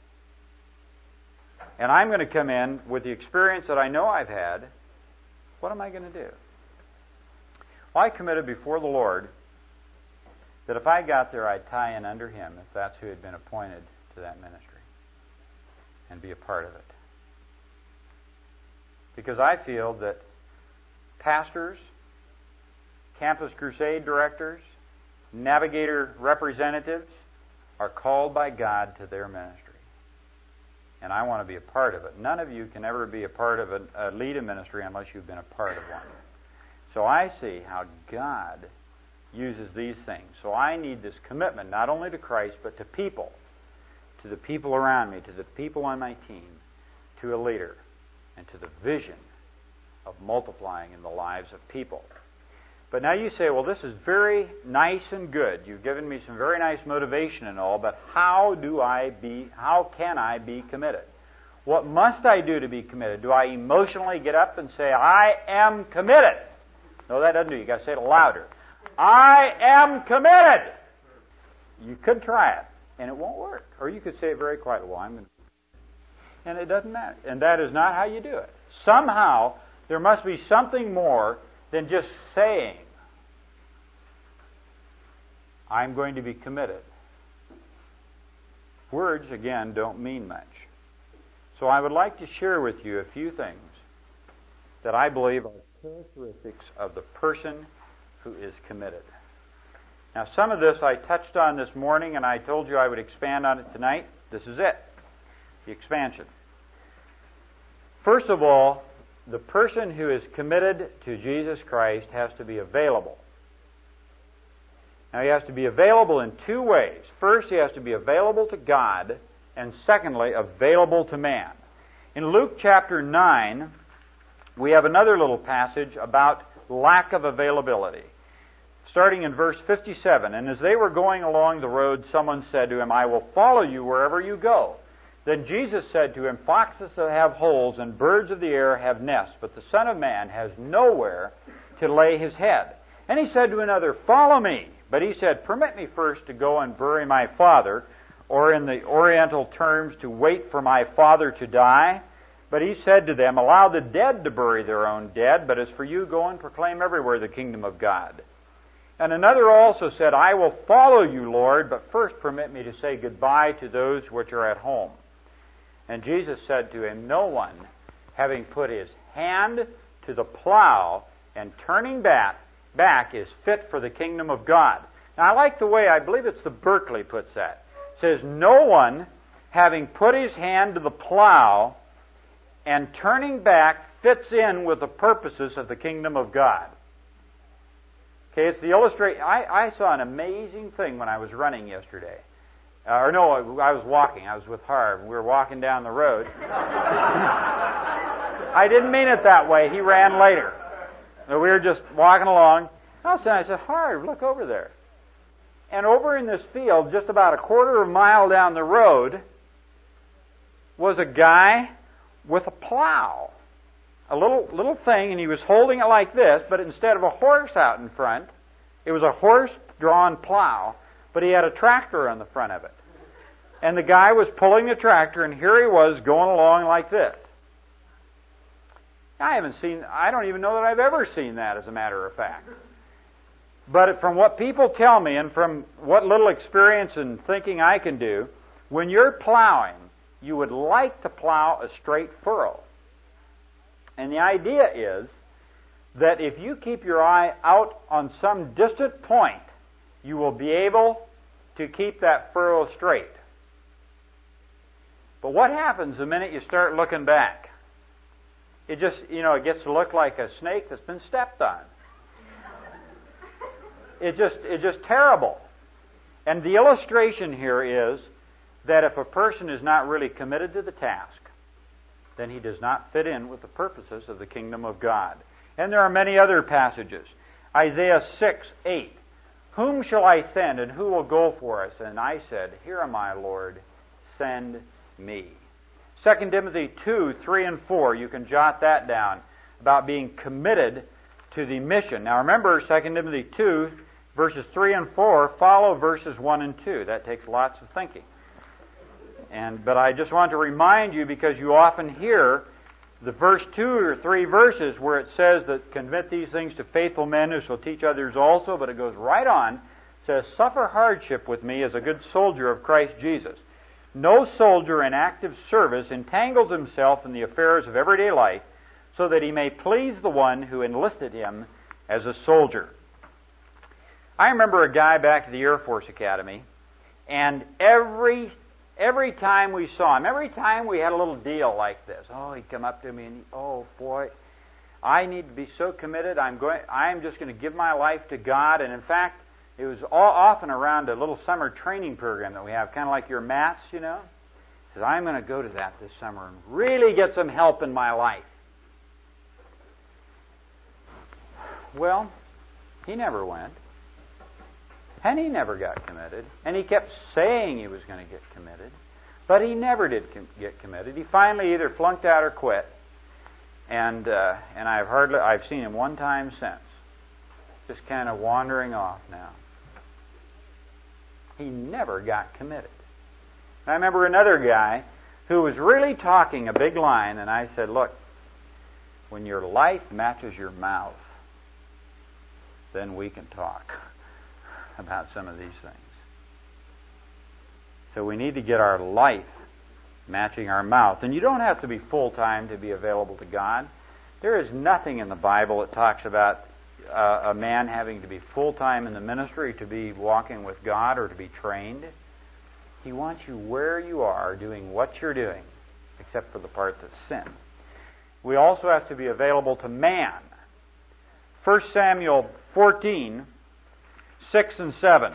And I'm going to come in with the experience that I know I've had. What am I going to do? Well, I committed before the Lord that if I got there, I'd tie in under Him, if that's who had been appointed to that ministry, and be a part of it. Because I feel that pastors, Campus Crusade directors, navigator representatives are called by God to their ministry. And I want to be a part of it. None of you can ever be a part of lead a ministry unless you've been a part of one. So I see how God uses these things. So I need this commitment, not only to Christ, but to people, to the people around me, to the people on my team, to a leader, and to the vision of multiplying in the lives of people. But now you say, well, this is very nice and good. You've given me some very nice motivation and all, but how can I be committed? What must I do to be committed? Do I emotionally get up and say, I am committed? No, that doesn't do it. You've got to say it louder. I am committed! You could try it, and it won't work. Or you could say it very quietly, well, I'm going to... And it doesn't matter. And that is not how you do it. Somehow, there must be something more than just saying, I'm going to be committed. Words, again, don't mean much. So I would like to share with you a few things that I believe are characteristics of the person who is committed. Now, some of this I touched on this morning, and I told you I would expand on it tonight. This is it, the expansion. First of all, the person who is committed to Jesus Christ has to be available. Now, he has to be available in two ways. First, he has to be available to God, and secondly, available to man. In Luke chapter 9, we have another little passage about lack of availability. Starting in verse 57, "And as they were going along the road, someone said to him, 'I will follow you wherever you go.' Then Jesus said to him, 'Foxes have holes and birds of the air have nests, but the Son of Man has nowhere to lay his head.' And he said to another, 'Follow me.' But he said, 'Permit me first to go and bury my father,' or in the Oriental terms, to wait for my father to die. But he said to them, 'Allow the dead to bury their own dead, but as for you, go and proclaim everywhere the kingdom of God.' And another also said, 'I will follow you, Lord, but first permit me to say goodbye to those which are at home.' And Jesus said to him, 'No one, having put his hand to the plow and turning back is fit for the kingdom of God.'" Now, I like the way, I believe it's the Berkeley puts that. It says, "No one, having put his hand to the plow and turning back, fits in with the purposes of the kingdom of God." Okay, it's the illustration. I saw an amazing thing when I was running yesterday. I was walking. I was with Harv. We were walking down the road. I didn't mean it that way. He ran later. So we were just walking along. All of a sudden I said, "Harv, look over there." And over in this field, just about a quarter of a mile down the road, was a guy with a plow. A little thing, and he was holding it like this, but instead of a horse out in front, it was a horse-drawn plow, but he had a tractor on the front of it. And the guy was pulling the tractor, and here he was going along like this. I don't even know that I've ever seen that, as a matter of fact. But from what people tell me, and from what little experience and thinking I can do, when you're plowing, you would like to plow a straight furrow. And the idea is that if you keep your eye out on some distant point, you will be able to keep that furrow straight. But what happens the minute you start looking back? It just, it gets to look like a snake that's been stepped on. It's just terrible. And the illustration here is that if a person is not really committed to the task, then he does not fit in with the purposes of the kingdom of God. And there are many other passages. Isaiah 6:8. "Whom shall I send, and who will go for us? And I said, Here am I, Lord, send me." 2 Timothy 2:3 and 4. You can jot that down, about being committed to the mission. Now remember, 2 Timothy 2, verses 3 and 4 follow verses 1 and 2. That takes lots of thinking. But I just want to remind you, because you often hear the verse 2 or 3 verses where it says that commit these things to faithful men who shall teach others also, but it goes right on, it says, "Suffer hardship with me as a good soldier of Christ Jesus." No soldier in active service entangles himself in the affairs of everyday life so that he may please the one who enlisted him as a soldier. I remember a guy back at the Air Force Academy, and every time we saw him, every time we had a little deal like this, he'd come up to me and, "Oh boy, I need to be so committed. I'm just going to give my life to God." And in fact, it was often around a little summer training program that we have, kind of like your MATS, He says, "I'm going to go to that this summer and really get some help in my life." Well, he never went. And he never got committed. And he kept saying he was going to get committed. But he never did get committed. He finally either flunked out or quit. And I've seen him one time since. Just kind of wandering off now. He never got committed. And I remember another guy who was really talking a big line, and I said, "Look, when your life matches your mouth, then we can talk about some of these things." So we need to get our life matching our mouth. And you don't have to be full-time to be available to God. There is nothing in the Bible that talks about a man having to be full-time in the ministry to be walking with God or to be trained. He wants you where you are doing what you're doing, except for the part that's sin. We also have to be available to man. 1 Samuel 14, 6 and 7.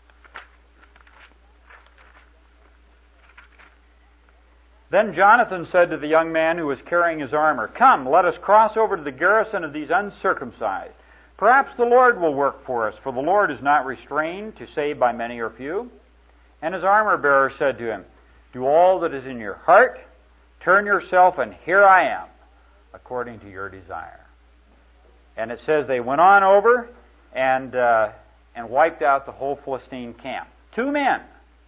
Then Jonathan said to the young man who was carrying his armor, "Come, let us cross over to the garrison of these uncircumcised. Perhaps the Lord will work for us, for the Lord is not restrained to save by many or few." And his armor-bearer said to him, "Do all that is in your heart, turn yourself, and here I am, according to your desire." And it says they went on over and wiped out the whole Philistine camp. 2 men.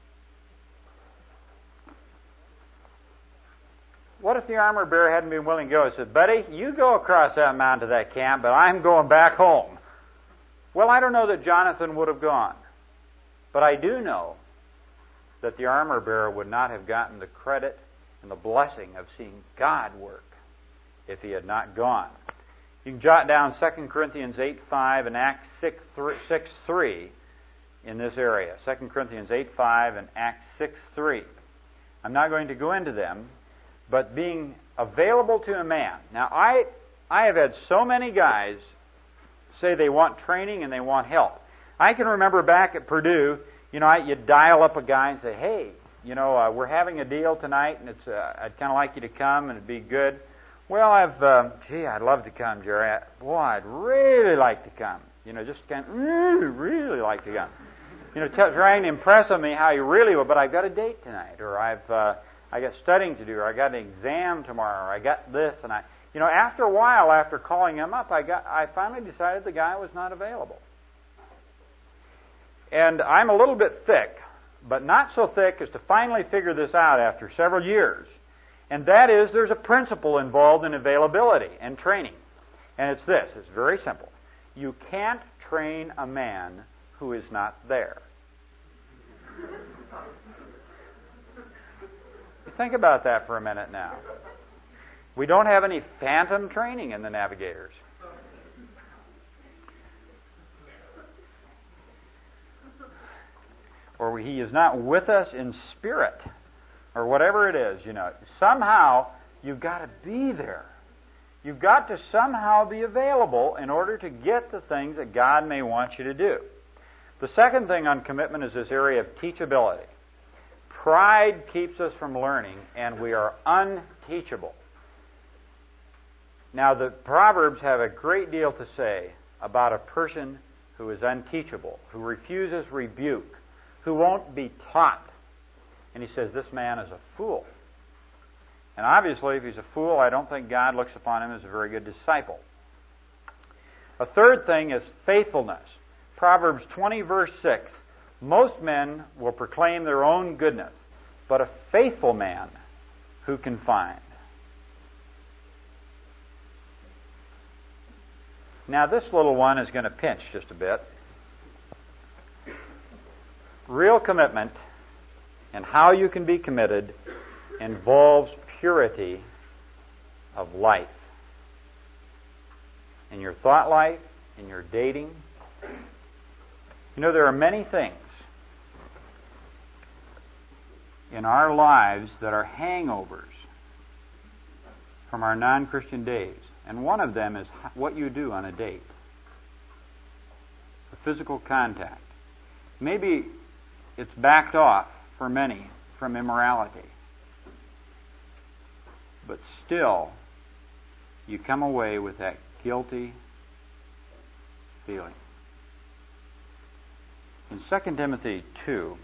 What if the armor-bearer hadn't been willing to go? He said, "Buddy, you go across that mountain to that camp, but I'm going back home." Well, I don't know that Jonathan would have gone. But I do know that the armor-bearer would not have gotten the credit and the blessing of seeing God work if he had not gone. You can jot down 2 Corinthians 8:5 and Acts 6:3 in this area. 2 Corinthians 8:5 and Acts 6:3. I'm not going to go into them, but being available to a man. Now, I have had so many guys say they want training and they want help. I can remember back at Purdue, you'd dial up a guy and say, "Hey, we're having a deal tonight, and I'd kind of like you to come, and it'd be good." "Well, I'd love to come, Jerry. Boy, I'd really like to come. Just kind of really like to come. Trying to impress on me how you really will, but I've got a date tonight, or I got studying to do, or I got an exam tomorrow, or I got this," and after a while, after calling him up, I finally decided the guy was not available. And I'm a little bit thick, but not so thick as to finally figure this out after several years. And that is, there's a principle involved in availability and training. And it's this. It's very simple. You can't train a man who is not there. Think about that for a minute now. We don't have any phantom training in the Navigators. Or he is not with us in spirit, or whatever it is, Somehow, you've got to be there. You've got to somehow be available in order to get the things that God may want you to do. The second thing on commitment is this area of teachability. Pride keeps us from learning, and we are unteachable. Now, the Proverbs have a great deal to say about a person who is unteachable, who refuses rebuke, who won't be taught. And he says, this man is a fool. And obviously, if he's a fool, I don't think God looks upon him as a very good disciple. A third thing is faithfulness. Proverbs 20, verse 6. Most men will proclaim their own goodness, but a faithful man who can find? Now, this little one is going to pinch just a bit. Real commitment and how you can be committed involves purity of life. In your thought life, in your dating. There are many things in our lives that are hangovers from our non-Christian days. And one of them is what you do on a date. The physical contact. Maybe it's backed off for many from immorality. But still, you come away with that guilty feeling. In 2 Timothy 2,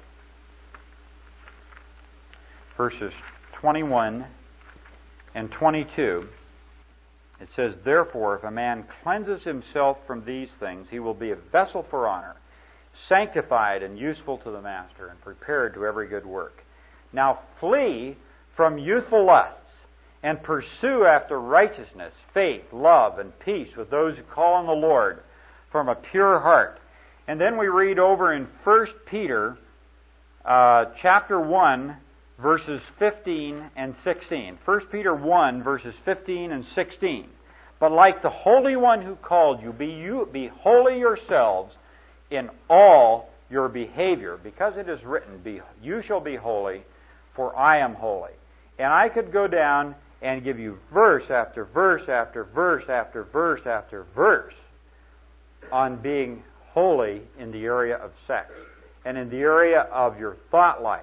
verses 21 and 22, it says, "Therefore, if a man cleanses himself from these things, he will be a vessel for honor, sanctified and useful to the master, and prepared to every good work. Now flee from youthful lusts, and pursue after righteousness, faith, love, and peace with those who call on the Lord from a pure heart." And then we read over in 1 Peter chapter 1, verses 15 and 16. 1 Peter 1, verses 15 and 16. But like the Holy One who called you, be holy yourselves in all your behavior, because it is written, you shall be holy, for I am holy. And I could go down and give you verse after verse after verse after verse after verse on being holy in the area of sex and in the area of your thought life.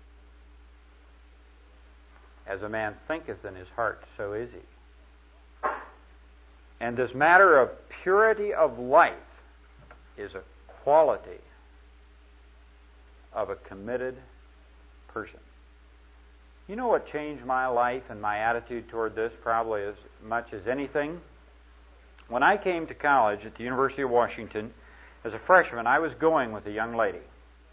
As a man thinketh in his heart, so is he. And this matter of purity of life is a quality of a committed person. You know what changed my life and my attitude toward this probably as much as anything? When I came to college at the University of Washington as a freshman, I was going with a young lady.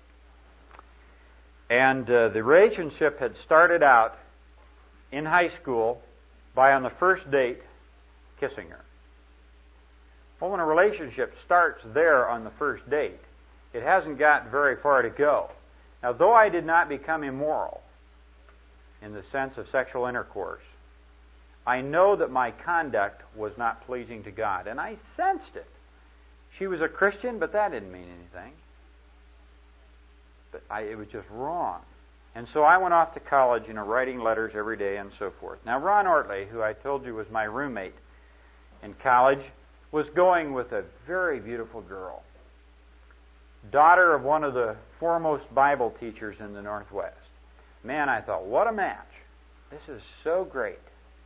And the relationship had started out in high school by, on the first date, kissing her. Well, when a relationship starts there on the first date, it hasn't got very far to go. Now, though I did not become immoral in the sense of sexual intercourse, I know that my conduct was not pleasing to God, and I sensed it. She was a Christian, but that didn't mean anything. But it was just wrong. And so I went off to college, writing letters every day and so forth. Now, Ron Ortley, who I told you was my roommate in college, was going with a very beautiful girl, daughter of one of the foremost Bible teachers in the Northwest. Man, I thought, what a match. This is so great.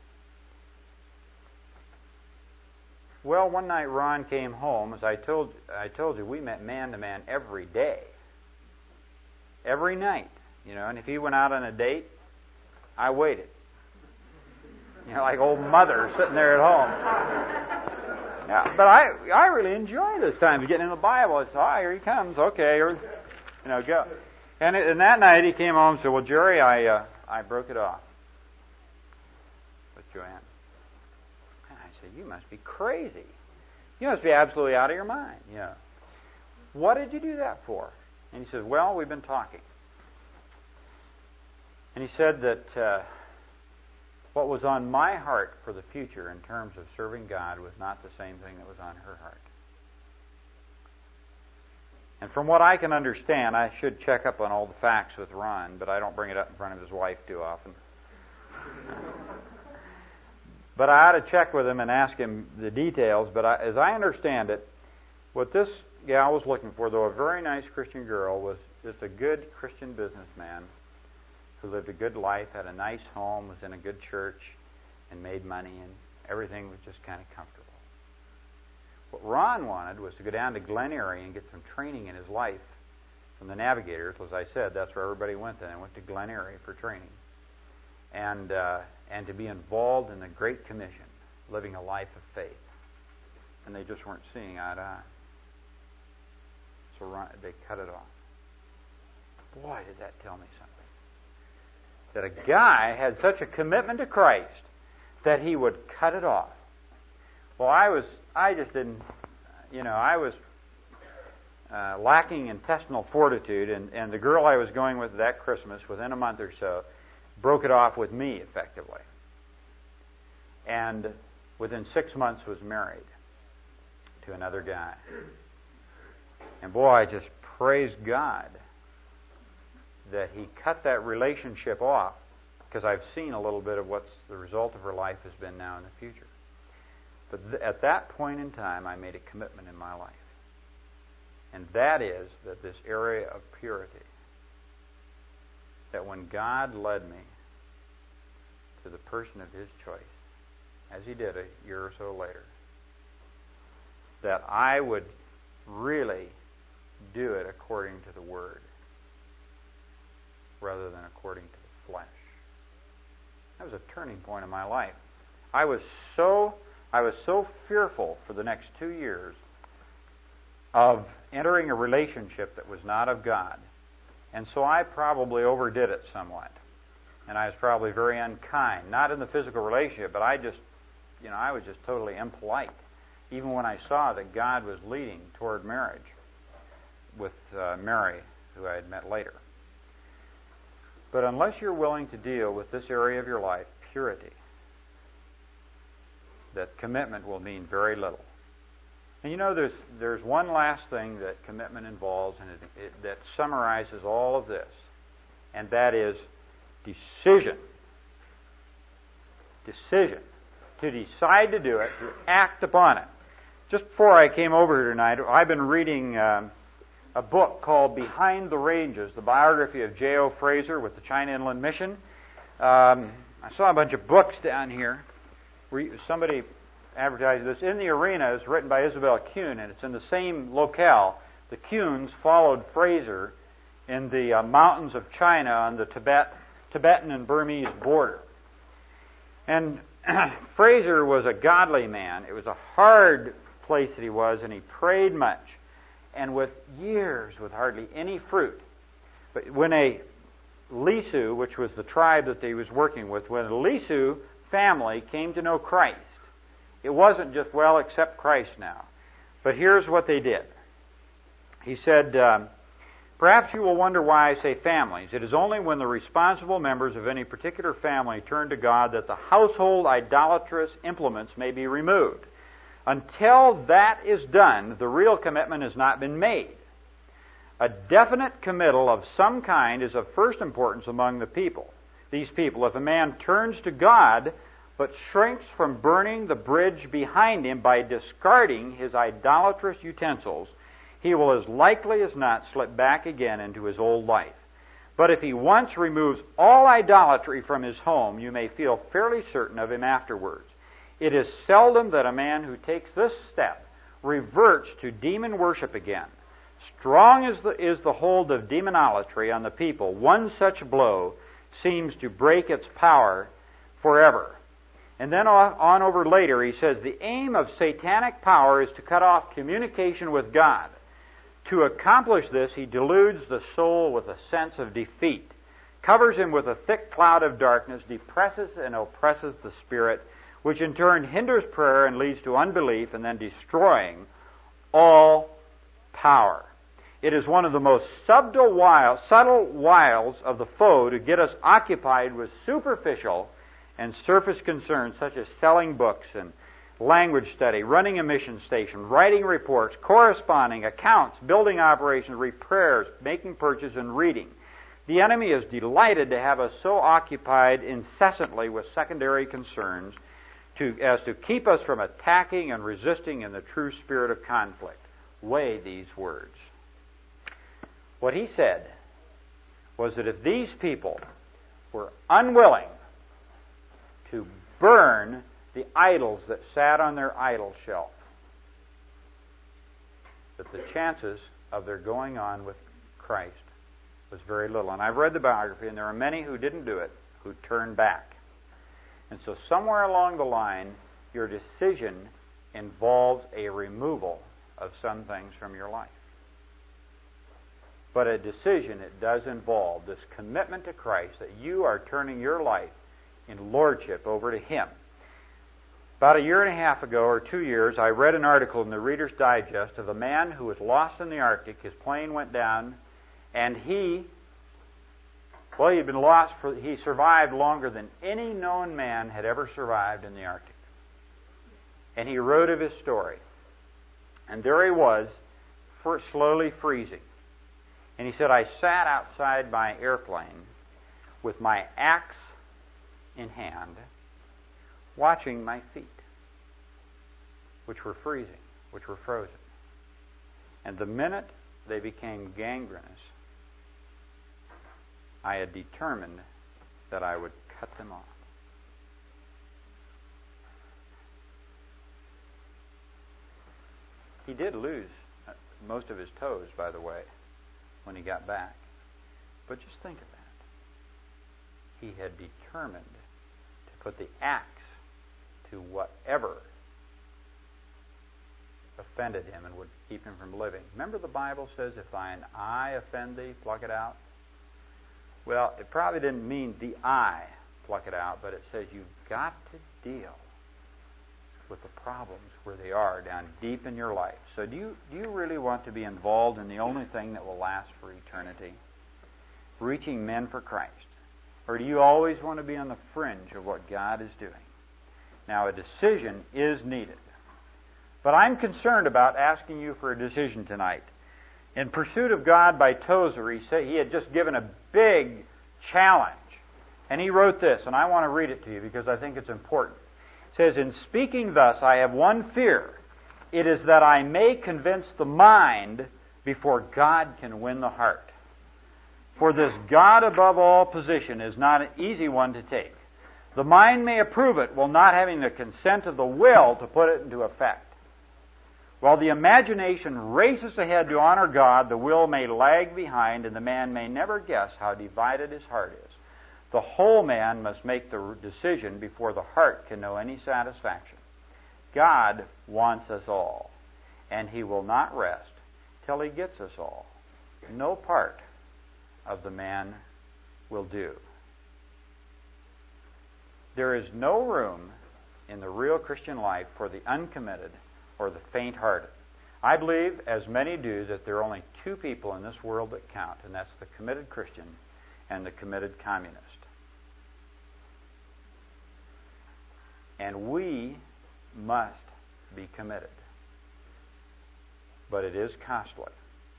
Well, one night Ron came home. As I told you, we met man to man every day. Every night. And if he went out on a date, I waited. Like old mother sitting there at home. Yeah, but I really enjoy this time of getting in the Bible. I said, here he comes. Okay, or go. And that night he came home and said, well, Jerry, I broke it off with Joanne. And I said, you must be crazy. You must be absolutely out of your mind. What did you do that for? And he said, well, we've been talking. And he said that what was on my heart for the future in terms of serving God was not the same thing that was on her heart. And from what I can understand, I should check up on all the facts with Ron, but I don't bring it up in front of his wife too often. But I ought to check with him and ask him the details. But as I understand it, what this gal was looking for, though a very nice Christian girl, was just a good Christian businessman who lived a good life, had a nice home, was in a good church, and made money, and everything was just kind of comfortable. What Ron wanted was to go down to Glen Erie and get some training in his life from the Navigators. As I said, that's where everybody went then. I went to Glen Erie for training. And to be involved in the Great Commission, living a life of faith. And they just weren't seeing eye to eye. So they cut it off. Boy, did that tell me something. That a guy had such a commitment to Christ that he would cut it off. Well, I was lacking intestinal fortitude, and the girl I was going with that Christmas, within a month or so, broke it off with me, effectively. And within 6 months was married to another guy. And boy, I just praise God that he cut that relationship off, because I've seen a little bit of what's the result of her life has been now in the future. But at that point in time, I made a commitment in my life. And that is that this area of purity, that when God led me to the person of His choice, as He did a year or so later, that I would really do it according to the Word rather than according to the flesh. That was a turning point in my life. I was so fearful for the next 2 years of entering a relationship that was not of God. And so I probably overdid it somewhat. And I was probably very unkind. Not in the physical relationship, but I was just totally impolite. Even when I saw that God was leading toward marriage with Mary, who I had met later. But unless you're willing to deal with this area of your life, purity, that commitment will mean very little. And you know, there's one last thing that commitment involves, and that summarizes all of this, and that is decision. Decision. To decide to do it, to act upon it. Just before I came over here tonight, I've been reading a book called Behind the Ranges, the biography of J.O. Fraser with the China Inland Mission. I saw a bunch of books down here. Somebody advertised this. In the Arena is written by Isabel Kuhn, and it's in the same locale. The Kuhns followed Fraser in the mountains of China on the Tibetan and Burmese border. And Fraser was a godly man. It was a hard place that he was, and he prayed much, and with years with hardly any fruit. But when a Lisu, which was the tribe that he was working with, when a Lisu family came to know Christ, it wasn't just, well, accept Christ now. But here's what they did. He said, perhaps you will wonder why I say families. It is only when the responsible members of any particular family turn to God that the household idolatrous implements may be removed. Until that is done, the real commitment has not been made. A definite committal of some kind is of first importance among the people. These people, if a man turns to God but shrinks from burning the bridge behind him by discarding his idolatrous utensils, he will as likely as not slip back again into his old life. But if he once removes all idolatry from his home, you may feel fairly certain of him afterwards. It is seldom that a man who takes this step reverts to demon worship again. Strong is the hold of demonolatry on the people. One such blow seems to break its power forever. And then on over later, he says, the aim of satanic power is to cut off communication with God. To accomplish this, he deludes the soul with a sense of defeat, covers him with a thick cloud of darkness, depresses and oppresses the spirit, which in turn hinders prayer and leads to unbelief and then destroying all power. It is one of the most subtle wiles of the foe to get us occupied with superficial and surface concerns such as selling books and language study, running a mission station, writing reports, corresponding, accounts, building operations, repairs, making purchases, and reading. The enemy is delighted to have us so occupied incessantly with secondary concerns as to keep us from attacking and resisting in the true spirit of conflict. Weigh these words. What he said was that if these people were unwilling to burn the idols that sat on their idol shelf, that the chances of their going on with Christ was very little. And I've read the biography, and there are many who didn't do it, who turned back. And so somewhere along the line, your decision involves a removal of some things from your life. But a decision, it does involve this commitment to Christ, that you are turning your life in lordship over to Him. About a year and a half ago, or 2 years, I read an article in the Reader's Digest of a man who was lost in the Arctic. His plane went down, and he survived longer than any known man had ever survived in the Arctic. And he wrote of his story. And there he was, slowly freezing. And he said, I sat outside my airplane with my axe in hand, watching my feet, which were freezing, which were frozen. And the minute they became gangrenous, I had determined that I would cut them off. He did lose most of his toes, by the way, when he got back. But just think of that. He had determined to put the axe to whatever offended him and would keep him from living. Remember the Bible says, if thine eye offend thee, pluck it out? Well, it probably didn't mean the eye, pluck it out, but it says you've got to deal with the problems where they are down deep in your life. So do you really want to be involved in the only thing that will last for eternity? Reaching men for Christ. Or do you always want to be on the fringe of what God is doing? Now, a decision is needed. But I'm concerned about asking you for a decision tonight. In Pursuit of God by Tozer, he had just given a big challenge. And he wrote this, and I want to read it to you because I think it's important. It says, "In speaking thus, I have one fear. It is that I may convince the mind before God can win the heart. For this God above all position is not an easy one to take. The mind may approve it while not having the consent of the will to put it into effect. While the imagination races ahead to honor God, the will may lag behind, and the man may never guess how divided his heart is. The whole man must make the decision before the heart can know any satisfaction. God wants us all, and He will not rest till He gets us all. No part of the man will do." There is no room in the real Christian life for the uncommitted or the faint-hearted. I believe, as many do, that there are only two people in this world that count, and that's the committed Christian and the committed communist. And we must be committed. But it is costly.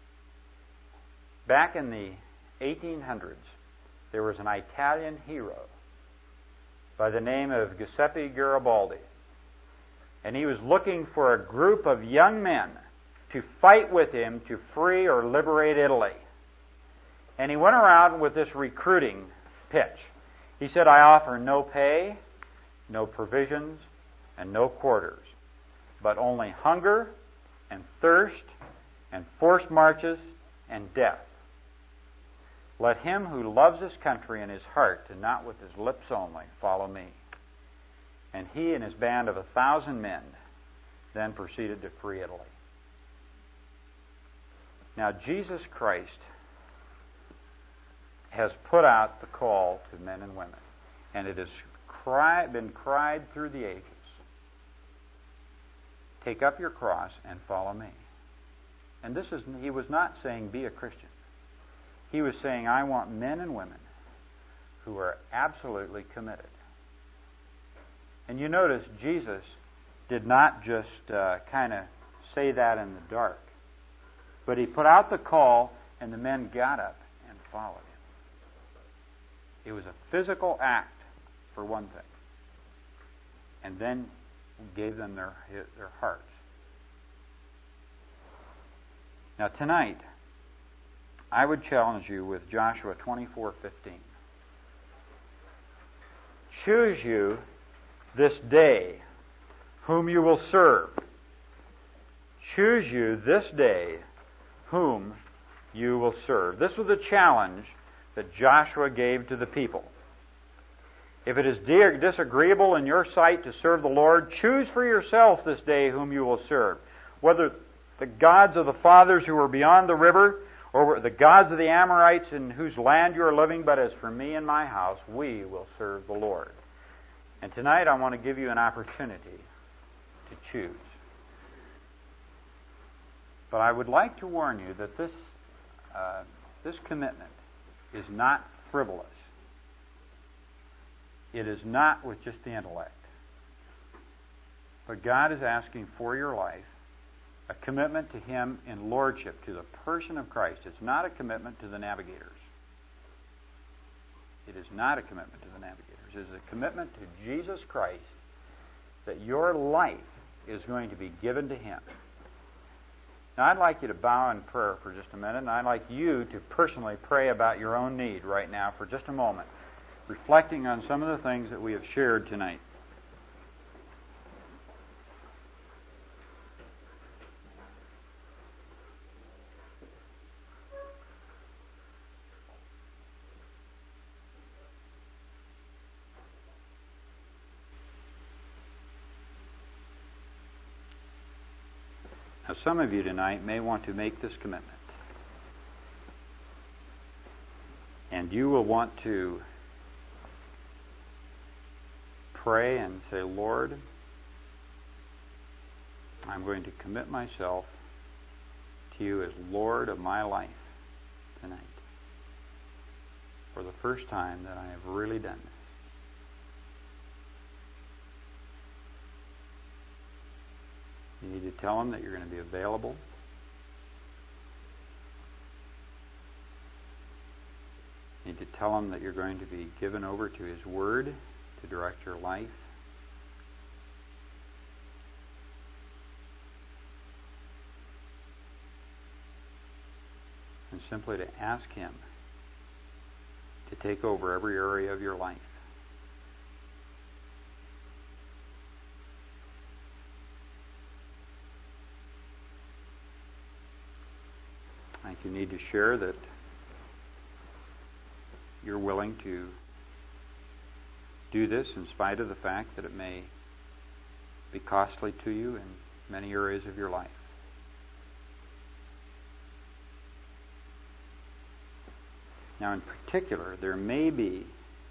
Back in the 1800s, there was an Italian hero by the name of Giuseppe Garibaldi. And he was looking for a group of young men to fight with him to free or liberate Italy. And he went around with this recruiting pitch. He said, "I offer no pay, no provisions, and no quarters, but only hunger and thirst and forced marches and death. Let him who loves his country in his heart and not with his lips only follow me." And he and his band of 1,000 men then proceeded to free Italy. Now, Jesus Christ has put out the call to men and women, and it has been cried through the ages. Take up your cross and follow me. And he was not saying be a Christian. He was saying, I want men and women who are absolutely committed. And you notice Jesus did not just kind of say that in the dark, but He put out the call, and the men got up and followed Him. It was a physical act, for one thing, and then gave them their hearts. Now tonight, I would challenge you with Joshua 24:15. Choose you this day whom you will serve. Choose you this day whom you will serve. This was the challenge that Joshua gave to the people. If it is disagreeable in your sight to serve the Lord, choose for yourself this day whom you will serve. Whether the gods of the fathers who were beyond the river, or the gods of the Amorites in whose land you are living, but as for me and my house, we will serve the Lord. And tonight I want to give you an opportunity to choose. But I would like to warn you that this commitment is not frivolous. It is not with just the intellect. But God is asking for your life a commitment to Him in lordship, to the person of Christ. It's not a commitment to the navigators. It is not a commitment to the navigators. It is a commitment to Jesus Christ that your life is going to be given to Him. Now, I'd like you to bow in prayer for just a minute, and I'd like you to personally pray about your own need right now for just a moment, reflecting on some of the things that we have shared tonight. Now, some of you tonight may want to make this commitment. And you will want to pray and say, Lord, I'm going to commit myself to You as Lord of my life tonight. for the first time that I have really done this. You need to tell Him that you're going to be available. You need to tell Him that you're going to be given over to His Word to direct your life. And simply to ask Him to take over every area of your life. I think you need to share that you're willing to do this in spite of the fact that it may be costly to you in many areas of your life. Now, in particular, there may be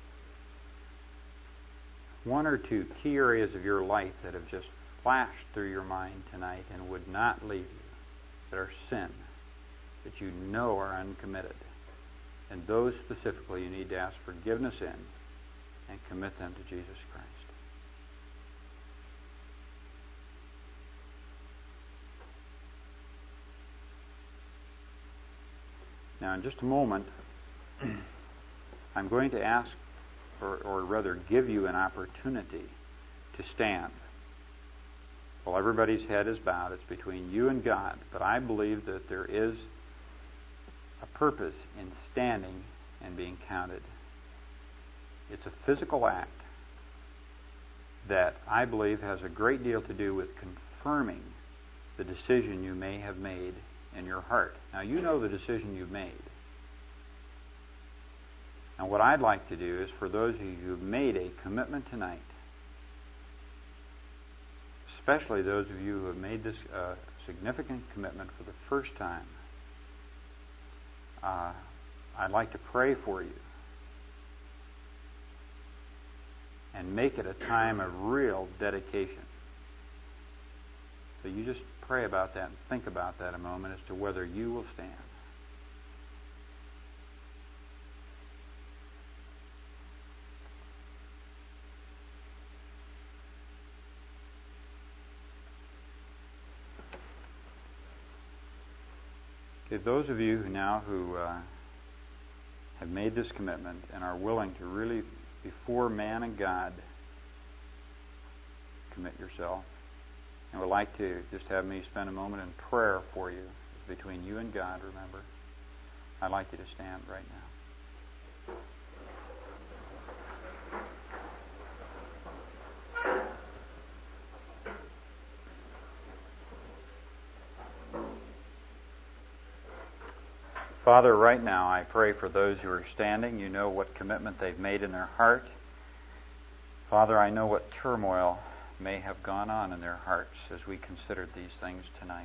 one or two key areas of your life that have just flashed through your mind tonight and would not leave you, that are sin, that you know are uncommitted. And those specifically you need to ask forgiveness in and commit them to Jesus Christ. Now, in just a moment, I'm going to ask, or rather give you an opportunity to stand. Well, everybody's head is bowed. It's between you and God. But I believe that there is a purpose in standing and being counted. It's a physical act that I believe has a great deal to do with confirming the decision you may have made in your heart. Now, you know the decision you've made. And what I'd like to do is for those of you who've made a commitment tonight, especially those of you who have made this significant commitment for the first time, I'd like to pray for you and make it a time of real dedication. So you just pray about that and think about that a moment as to whether you will stand. Okay, those of you who have made this commitment and are willing to really, before man and God, commit yourself, and would like to just have me spend a moment in prayer for you. It's between you and God, remember. I'd like you to stand right now. Father, right now I pray for those who are standing. You know what commitment they've made in their heart. Father, I know what turmoil may have gone on in their hearts as we considered these things tonight.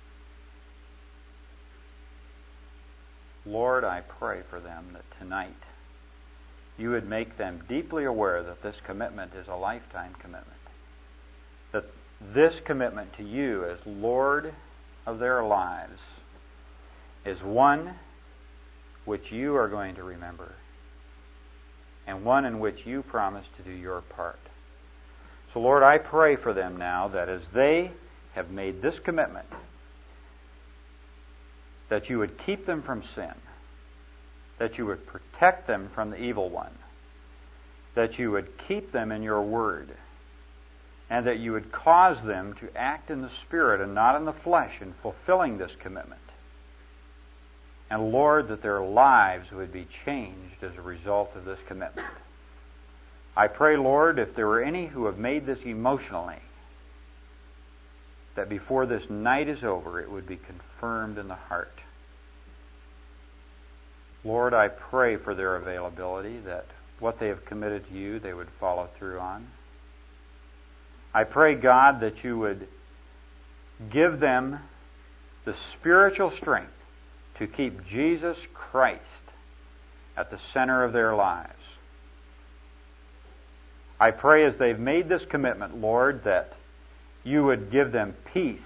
Lord, I pray for them that tonight you would make them deeply aware that this commitment is a lifetime commitment. That this commitment to you as Lord of their lives is one which you are going to remember, and one in which you promise to do your part. So, Lord, I pray for them now that as they have made this commitment, that you would keep them from sin, that you would protect them from the evil one, that you would keep them in your word, and that you would cause them to act in the Spirit and not in the flesh in fulfilling this commitment. And Lord, that their lives would be changed as a result of this commitment. I pray, Lord, if there were any who have made this emotionally, that before this night is over, it would be confirmed in the heart. Lord, I pray for their availability, that what they have committed to you, they would follow through on. I pray, God, that you would give them the spiritual strength to keep Jesus Christ at the center of their lives. I pray as they've made this commitment, Lord, that you would give them peace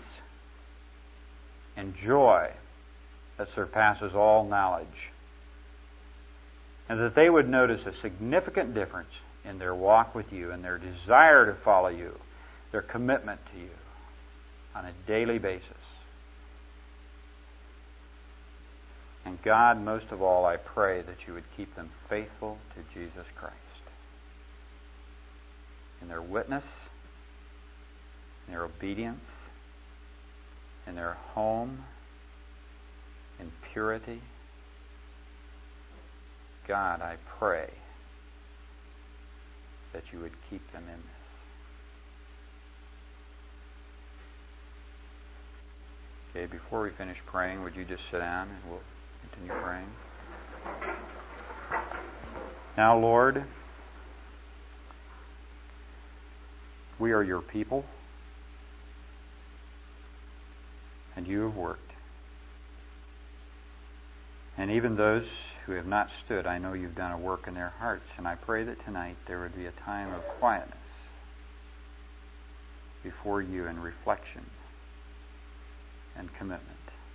and joy that surpasses all knowledge. and that they would notice a significant difference in their walk with you and their desire to follow you, their commitment to you on a daily basis. And God, most of all, I pray that you would keep them faithful to Jesus Christ in their witness, in their obedience, in their home, in purity. God, I pray that you would keep them in this. Okay, before we finish praying, would you just sit down and we'll continue praying? Now, Lord, we are your people, and you have worked. And even those who have not stood, I know you've done a work in their hearts, and I pray that tonight there would be a time of quietness before you in reflection and commitment.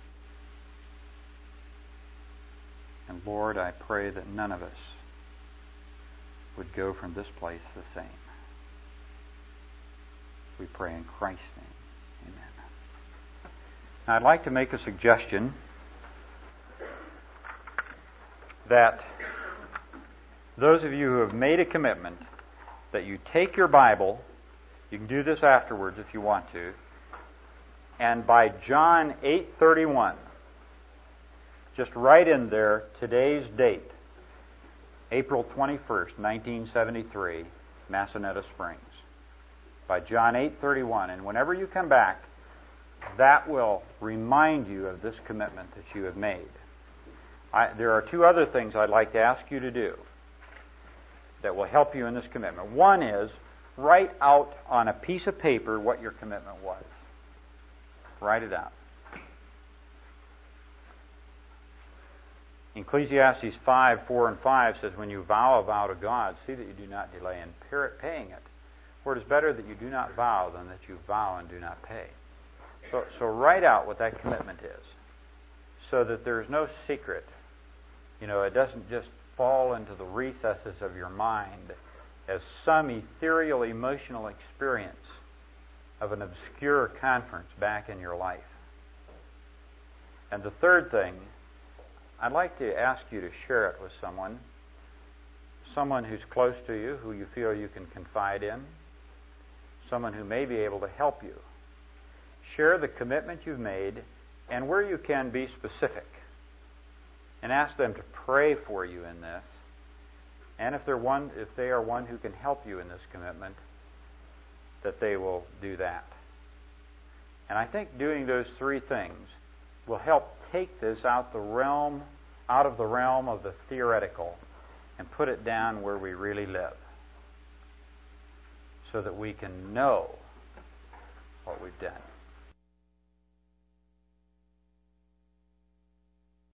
And Lord, I pray that none of us would go from this place the same. We pray in Christ's name. Amen. Now, I'd like to make a suggestion that those of you who have made a commitment that you take your Bible, you can do this afterwards if you want to, and by John 8:31, just write in there today's date, April 21st, 1973, Massanetta Springs. By John 8:31, and whenever you come back, that will remind you of this commitment that you have made. There are two other things I'd like to ask you to do that will help you in this commitment. One is write out on a piece of paper what your commitment was. Write it out. Ecclesiastes 5:4 and 5 says, when you vow a vow to God, see that you do not delay in paying it. For it is better that you do not vow than that you vow and do not pay. So write out what that commitment is, so that there's no secret. It doesn't just fall into the recesses of your mind as some ethereal emotional experience of an obscure conference back in your life. And the third thing, I'd like to ask you to share it with someone who's close to you, who you feel you can confide in, someone who may be able to help you. Share the commitment you've made, and where you can, be specific. And ask them to pray for you in this. And if they are one who can help you in this commitment, that they will do that. And I think doing those three things will help take this out of the realm of the theoretical and put it down where we really live, so that we can know what we've done.